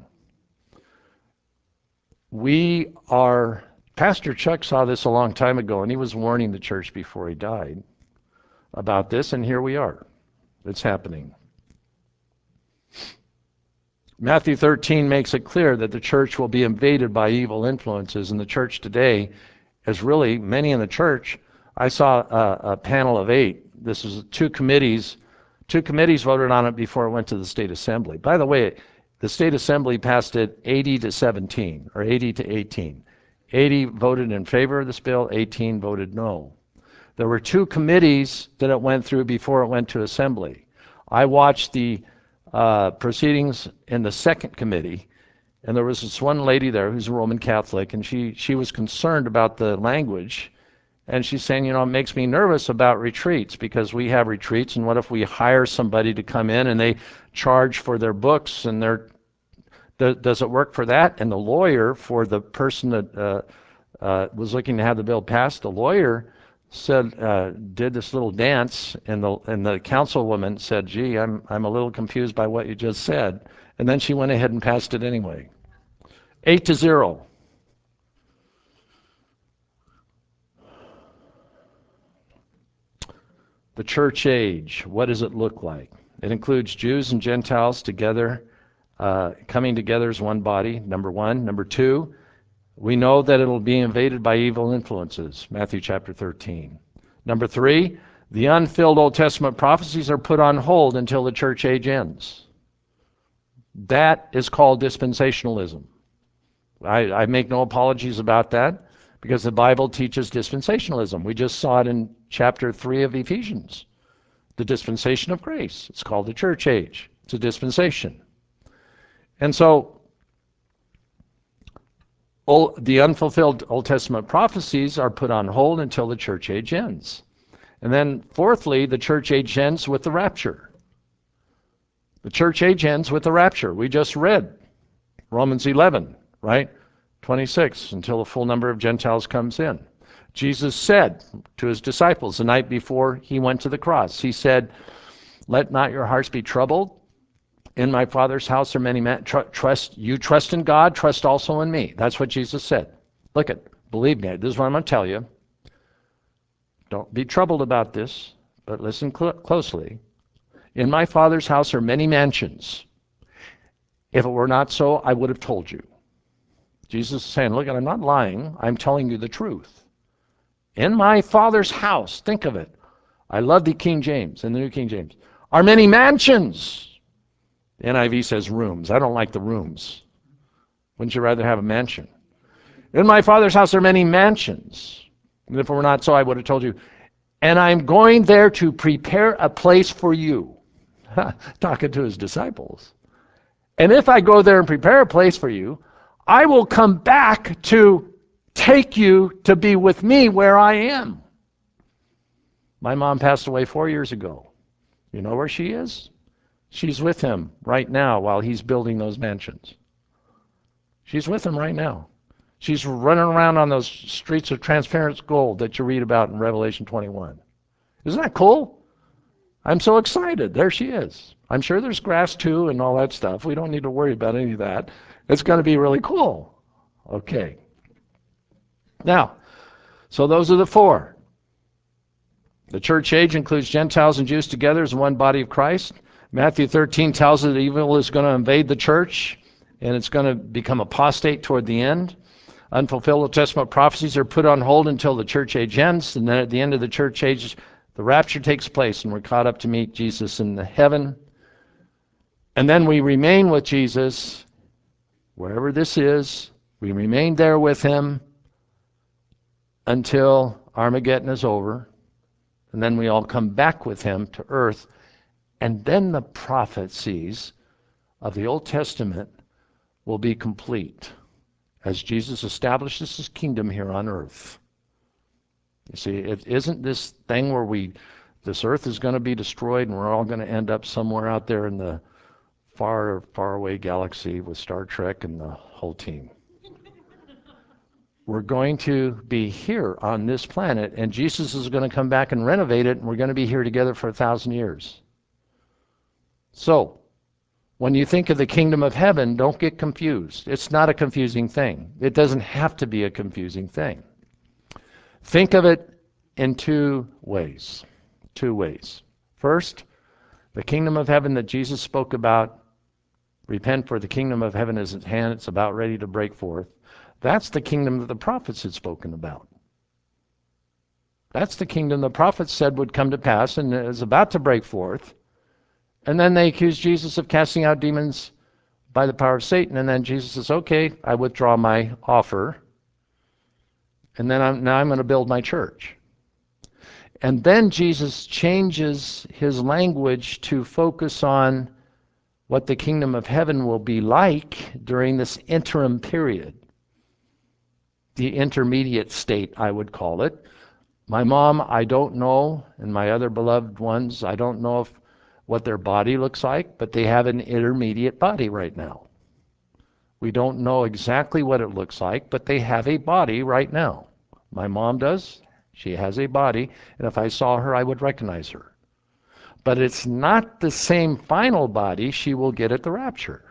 Pastor Chuck saw this a long time ago, and he was warning the church before he died about this, and here we are. It's happening. Matthew 13 makes it clear that the church will be invaded by evil influences, and the church today is really, many in the church, I saw a panel of 8. This was two committees. Two committees voted on it before it went to the state assembly. By the way, the state assembly passed it 80-17, or 80-18. 80 voted in favor of this bill, 18 voted no. There were two committees that it went through before it went to assembly. I watched the proceedings in the second committee, and there was this one lady there who's a Roman Catholic, and she was concerned about the language, and she's saying, it makes me nervous about retreats, because we have retreats, and what if we hire somebody to come in and they charge for their books, and does it work for that? And the lawyer for the person that was looking to have the bill passed, the lawyer said, did this little dance, and the councilwoman said, gee, I'm a little confused by what you just said. And then she went ahead and passed it anyway. 8-0. The church age, what does it look like? It includes Jews and Gentiles together, coming together as one body, number one. Number two, we know that it'll be invaded by evil influences, Matthew chapter 13. Number three, the unfilled Old Testament prophecies are put on hold until the church age ends. That is called dispensationalism. I make no apologies about that, because the Bible teaches dispensationalism. We just saw it in chapter 3 of Ephesians. The dispensation of grace. It's called the church age. It's a dispensation. And so, the unfulfilled Old Testament prophecies are put on hold until the church age ends. And then, fourthly, the church age ends with the rapture. The church age ends with the rapture. We just read Romans 11, right? 26, until the full number of Gentiles comes in. Jesus said to his disciples the night before he went to the cross, he said, let not your hearts be troubled. In my Father's house are many men. Trust in God, trust also in me. That's what Jesus said. Look at, believe me, this is what I'm going to tell you. Don't be troubled about this, but listen closely. In my Father's house are many mansions. If it were not so, I would have told you. Jesus is saying, look, I'm not lying. I'm telling you the truth. In my Father's house, think of it. I love the King James and the New King James. Are many mansions. The NIV says rooms. I don't like the rooms. Wouldn't you rather have a mansion? In my Father's house are many mansions. And if it were not so, I would have told you. And I'm going there to prepare a place for you. Talking to his disciples. And if I go there and prepare a place for you, I will come back to take you to be with me where I am. My mom passed away 4 years ago. You know where she is? She's with him right now while he's building those mansions. She's with him right now. She's running around on those streets of transparent gold that you read about in Revelation 21. Isn't that cool? I'm so excited. There she is. I'm sure there's grass too and all that stuff. We don't need to worry about any of that. It's going to be really cool. Okay. Now, so those are the four. The church age includes Gentiles and Jews together as one body of Christ. Matthew 13 tells us that evil is going to invade the church and it's going to become apostate toward the end. Unfulfilled Old Testament prophecies are put on hold until the church age ends, and then at the end of the church age, the rapture takes place, and we're caught up to meet Jesus in the heaven. And then we remain with Jesus, wherever this is. We remain there with him until Armageddon is over, and then we all come back with him to earth, and then the prophecies of the Old Testament will be complete as Jesus establishes his kingdom here on earth. You see, it isn't this thing where this earth is going to be destroyed and we're all going to end up somewhere out there in the far, far away galaxy with Star Trek and the whole team. We're going to be here on this planet, and Jesus is going to come back and renovate it, and we're going to be here together for 1,000 years. So, when you think of the kingdom of heaven, don't get confused. It's not a confusing thing. It doesn't have to be a confusing thing. Think of it in two ways. Two ways. First, the kingdom of heaven that Jesus spoke about, repent for the kingdom of heaven is at hand, it's about ready to break forth. That's the kingdom that the prophets had spoken about. That's the kingdom the prophets said would come to pass and is about to break forth. And then they accused Jesus of casting out demons by the power of Satan. And then Jesus says, okay, I withdraw my offer. And then now I'm going to build my church. And then Jesus changes his language to focus on what the kingdom of heaven will be like during this interim period. The intermediate state, I would call it. My mom, I don't know, and my other beloved ones, I don't know what their body looks like, but they have an intermediate body right now. We don't know exactly what it looks like, but they have a body right now. My mom does. She has a body, and if I saw her, I would recognize her. But it's not the same final body she will get at the rapture.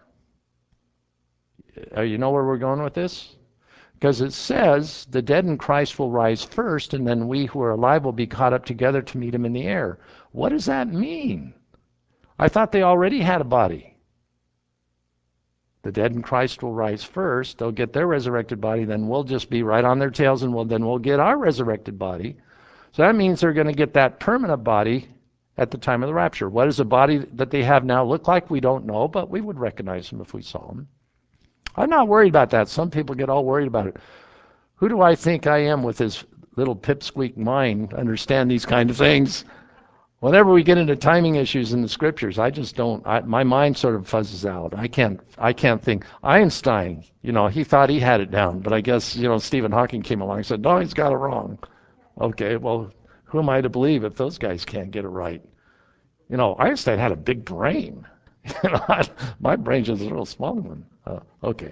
You know where we're going with this? Because it says the dead in Christ will rise first, and then we who are alive will be caught up together to meet him in the air. What does that mean? I thought they already had a body. The dead in Christ will rise first. They'll get their resurrected body. Then we'll just be right on their tails, and then we'll get our resurrected body. So that means they're going to get that permanent body at the time of the rapture. What does the body that they have now look like? We don't know, but we would recognize them if we saw them. I'm not worried about that. Some people get all worried about it. Who do I think I am with this little pipsqueak mind understand these kind of things? Whenever we get into timing issues in the scriptures, I just don't. My mind sort of fuzzes out. I can't think. Einstein, he thought he had it down, but I guess Stephen Hawking came along and said, no, he's got it wrong. Okay, well, who am I to believe if those guys can't get it right? Einstein had a big brain. My brain's just a little small one. Okay.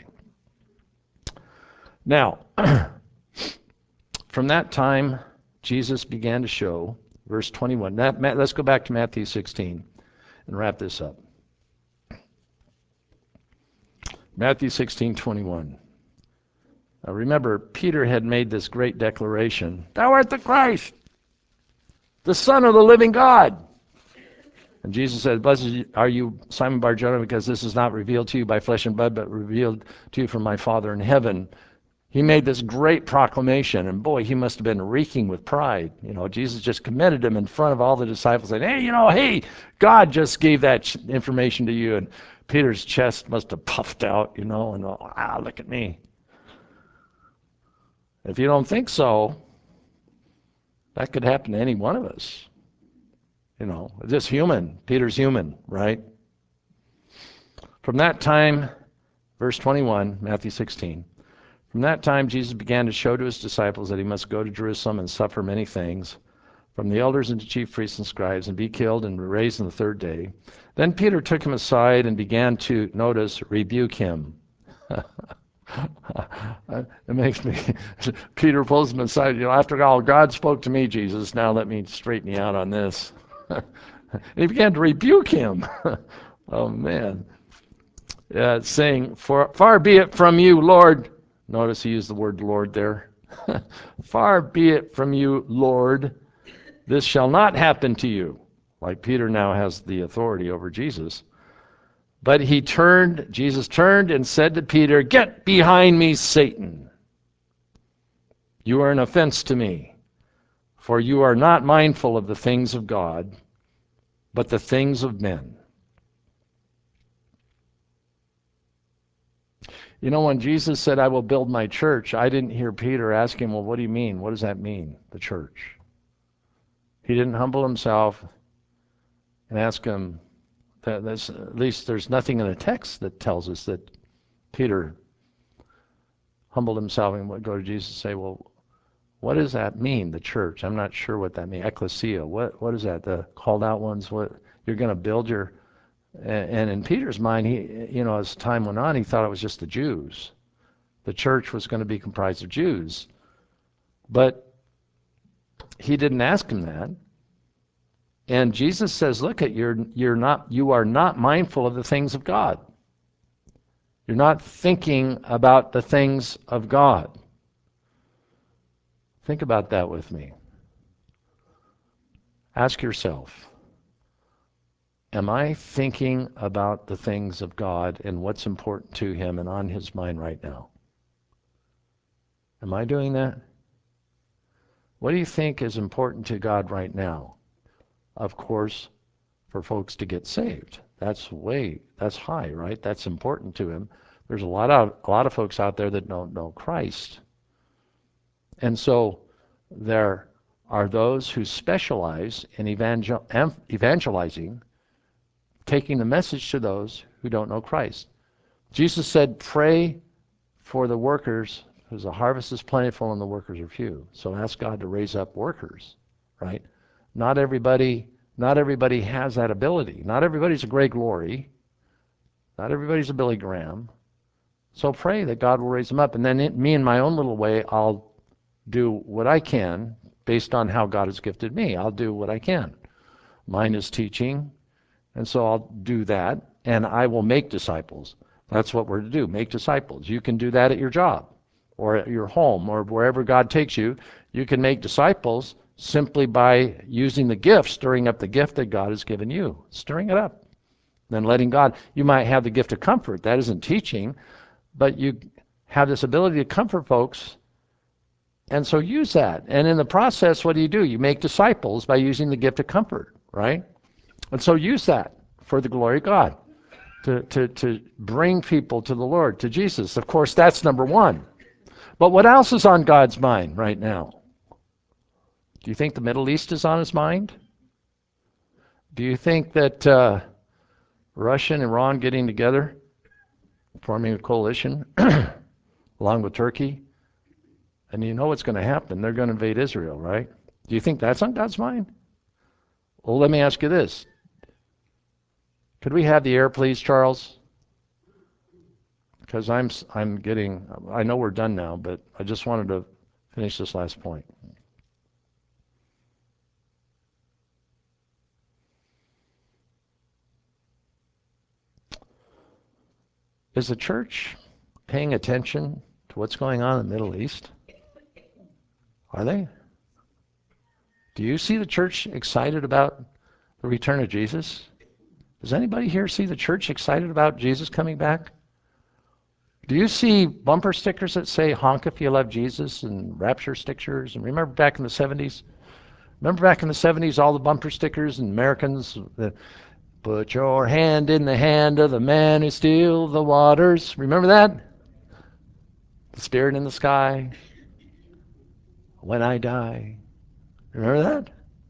Now, from that time, Jesus began to show, verse 21. Let's go back to Matthew 16 and wrap this up. Matthew 16:21. Now remember, Peter had made this great declaration, "Thou art the Christ, the Son of the living God." And Jesus said, "Blessed are you, Simon Bar-Jonah, because this is not revealed to you by flesh and blood, but revealed to you from my Father in heaven." He made this great proclamation, and boy, he must have been reeking with pride. Jesus just commended him in front of all the disciples, saying, hey, God just gave that information to you. And Peter's chest must have puffed out, and look at me. If you don't think so, that could happen to any one of us. Just human. Peter's human, right? From that time, verse 21, Matthew 16, from that time Jesus began to show to his disciples that he must go to Jerusalem and suffer many things from the elders and the chief priests and scribes and be killed and raised on the third day. Then Peter took him aside and began to, notice, rebuke him. It makes me, Peter pulls him aside, after all, God spoke to me, Jesus, now let me straighten you out on this. He began to rebuke him. Oh, man. Saying, far be it from you, Lord. Notice he used the word Lord there. Far be it from you, Lord. This shall not happen to you. Like Peter now has the authority over Jesus. But Jesus turned and said to Peter, "Get behind me, Satan. You are an offense to me, for you are not mindful of the things of God, but the things of men. You know, when Jesus said, I will build my church, I didn't hear Peter ask him, well, what do you mean? What does that mean, the church? He didn't humble himself and ask him, at least there's nothing in the text that tells us that Peter humbled himself and would go to Jesus and say, well, what does that mean, the church? I'm not sure what that means. Ecclesia, what is that? The called out ones, what you're going to build your... And in Peter's mind, as time went on, he thought it was just the Jews. The church was going to be comprised of Jews. But he didn't ask him that. And Jesus says, look, you are not mindful of the things of God. You're not thinking about the things of God. Think about that with me. Ask yourself, am I thinking about the things of God and what's important to him and on his mind right now? Am I doing that? What do you think is important to God right now? Of course, for folks to get saved. That's high, right? That's important to him. There's a lot of folks out there that don't know Christ. And so there are those who specialize in evangelizing, taking the message to those who don't know Christ. Jesus said, pray for the workers, because the harvest is plentiful and the workers are few. So ask God to raise up workers, right? Not everybody has that ability. Not everybody's a Greg Laurie. Not everybody's a Billy Graham. So pray that God will raise them up. And then me in my own little way, I'll do what I can based on how God has gifted me. I'll do what I can. Mine is teaching. And so I'll do that, and I will make disciples. That's what we're to do, make disciples. You can do that at your job or at your home or wherever God takes you. You can make disciples simply by using the gift, stirring up the gift that God has given you, stirring it up. Then letting God, you might have the gift of comfort. That isn't teaching, but you have this ability to comfort folks, and so use that. And in the process, what do? You make disciples by using the gift of comfort, right? And so use that for the glory of God, to bring people to the Lord, to Jesus. Of course, that's number one. But what else is on God's mind right now? Do you think the Middle East is on his mind? Do you think that Russia and Iran getting together, forming a coalition, along with Turkey, and you know what's going to happen? They're going to invade Israel, right? Do you think that's on God's mind? Well, let me ask you this. Could we have the air, please, Charles? Because I know we're done now, but I just wanted to finish this last point. Is the church paying attention to what's going on in the Middle East? Are they? Do you see the church excited about the return of Jesus? Does anybody here see the church excited about Jesus coming back? Do you see bumper stickers that say honk if you love Jesus and rapture stickers? And remember back in the 70s? Remember back in the 70s, all the bumper stickers and Americans, put your hand in the hand of the man who still the waters. Remember that? The Spirit in the sky. When I die. Remember that?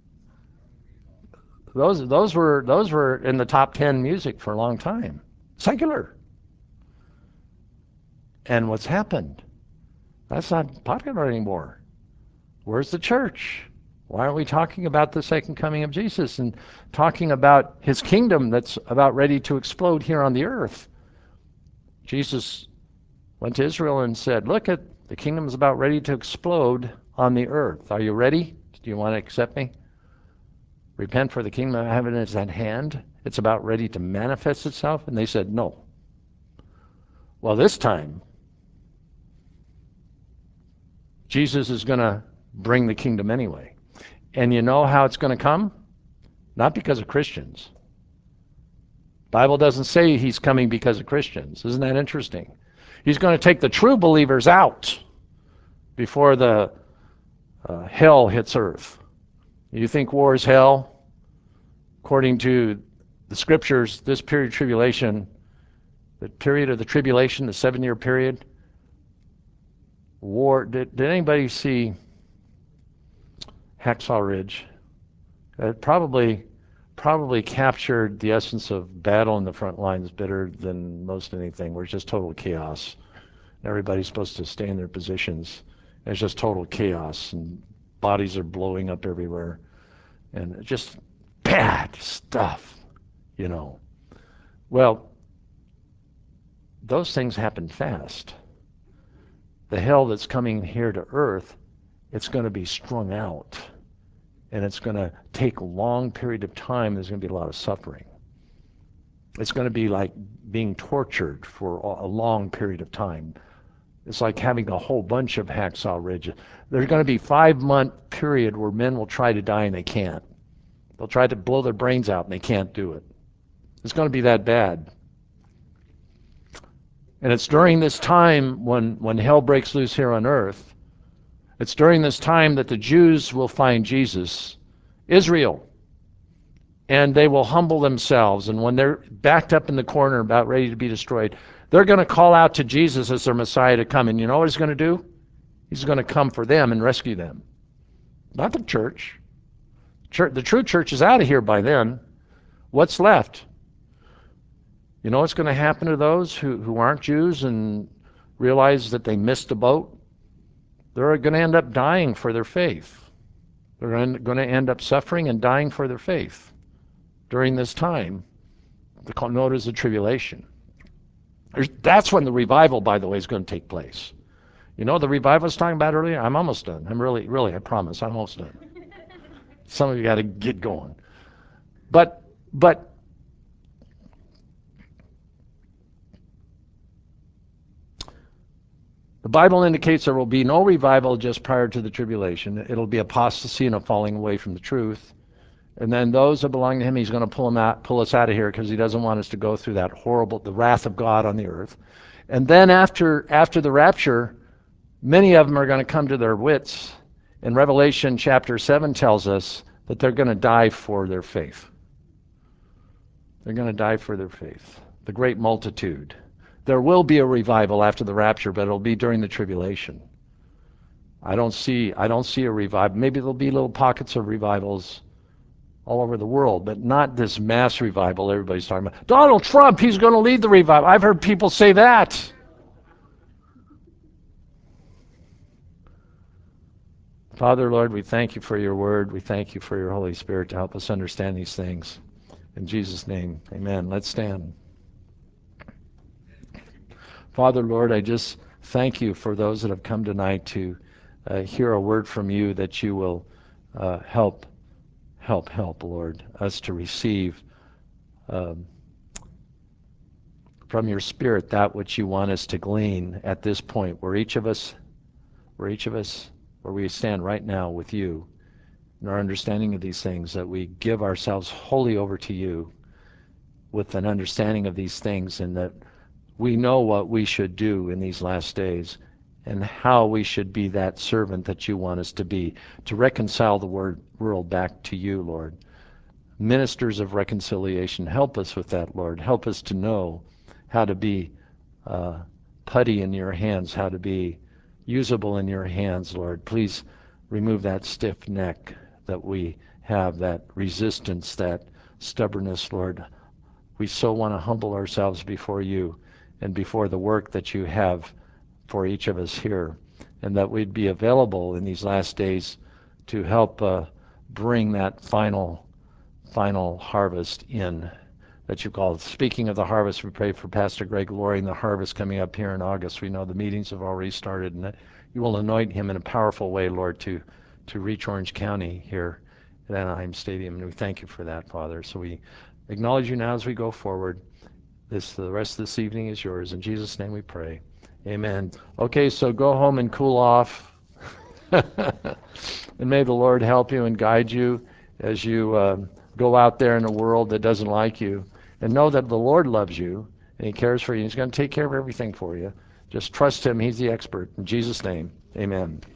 Those were in the top 10 music for a long time. Secular. And what's happened? That's not popular anymore. Where's the church? Why aren't we talking about the second coming of Jesus and talking about his kingdom that's about ready to explode here on the earth? Jesus went to Israel and said, look, the kingdom is about ready to explode on the earth. Are you ready? Do you want to accept me? Repent, for the kingdom of heaven is at hand. It's about ready to manifest itself. And they said, no. Well, this time, Jesus is going to bring the kingdom anyway. And you know how it's going to come? Not because of Christians. The Bible doesn't say he's coming because of Christians. Isn't that interesting? He's going to take the true believers out before the hell hits earth. You think war is hell? According to the scriptures, this period of tribulation, the period of the tribulation, the 7-year period, war. Did anybody see Hacksaw Ridge? It probably captured the essence of battle in the front lines better than most anything, where it's just total chaos. Everybody's supposed to stay in their positions. It's just total chaos, and bodies are blowing up everywhere, and just bad stuff, you know. Well, those things happen fast. The hell that's coming here to earth, it's going to be strung out. And it's going to take a long period of time. There's going to be a lot of suffering. It's going to be like being tortured for a long period of time. It's like having a whole bunch of Hacksaw Ridges. There's going to be a 5-month period where men will try to die and they can't. They'll try to blow their brains out and they can't do it. It's going to be that bad. And it's during this time when hell breaks loose here on earth. It's during this time that the Jews will find Jesus, Israel, and they will humble themselves. And when they're backed up in the corner about ready to be destroyed, they're going to call out to Jesus as their Messiah to come. And you know what he's going to do? He's going to come for them and rescue them. Not the church. The true church is out of here by then. What's left? You know what's going to happen to those who aren't Jews and realize that they missed the boat? They're going to end up dying for their faith. They're going to end up suffering and dying for their faith during this time, known as the tribulation. That's when the revival, by the way, is going to take place. You know the revival I was talking about earlier? I'm almost done. I'm really, I promise, I'm almost done. Some of you got to get going. But the Bible indicates there will be no revival just prior to the tribulation. It'll be apostasy and a falling away from the truth. And then those that belong to him, he's going to pull us out of here because he doesn't want us to go through that horrible, the wrath of God on the earth. And then after the rapture, many of them are going to come to their wits. And Revelation chapter 7 tells us that they're going to die for their faith. They're going to die for their faith. The great multitude. There will be a revival after the rapture, but it'll be during the tribulation. I don't see a revival. Maybe there'll be little pockets of revivals all over the world, but not this mass revival everybody's talking about. Donald Trump, he's going to lead the revival. I've heard people say that. Father, Lord, we thank you for your word. We thank you for your Holy Spirit to help us understand these things. In Jesus' name, amen. Let's stand. Father, Lord, I just thank you for those that have come tonight to hear a word from you, that you will help, Lord, us to receive from your Spirit that which you want us to glean at this point, where we stand right now with you in our understanding of these things, that we give ourselves wholly over to you with an understanding of these things, and that we know what we should do in these last days and how we should be that servant that you want us to be, to reconcile the world back to you, Lord. Ministers of reconciliation, help us with that, Lord. Help us to know how to be putty in your hands, how to be usable in your hands, Lord. Please remove that stiff neck that we have, that resistance, that stubbornness, Lord. We so want to humble ourselves before you and before the work that you have for each of us here, and that we'd be available in these last days to help bring that final harvest in that you call. Speaking of the harvest, we pray for Pastor Greg Laurie and the harvest coming up here in August. We know the meetings have already started, and that you will anoint him in a powerful way, Lord, to reach Orange County here at Anaheim Stadium, and we thank you for that, Father. So we acknowledge you now as we go forward. The rest of this evening is yours. In Jesus' name we pray. Amen. Okay, so go home and cool off. And may the Lord help you and guide you as you go out there in a world that doesn't like you. And know that the Lord loves you and he cares for you. He's going to take care of everything for you. Just trust him. He's the expert. In Jesus' name, amen.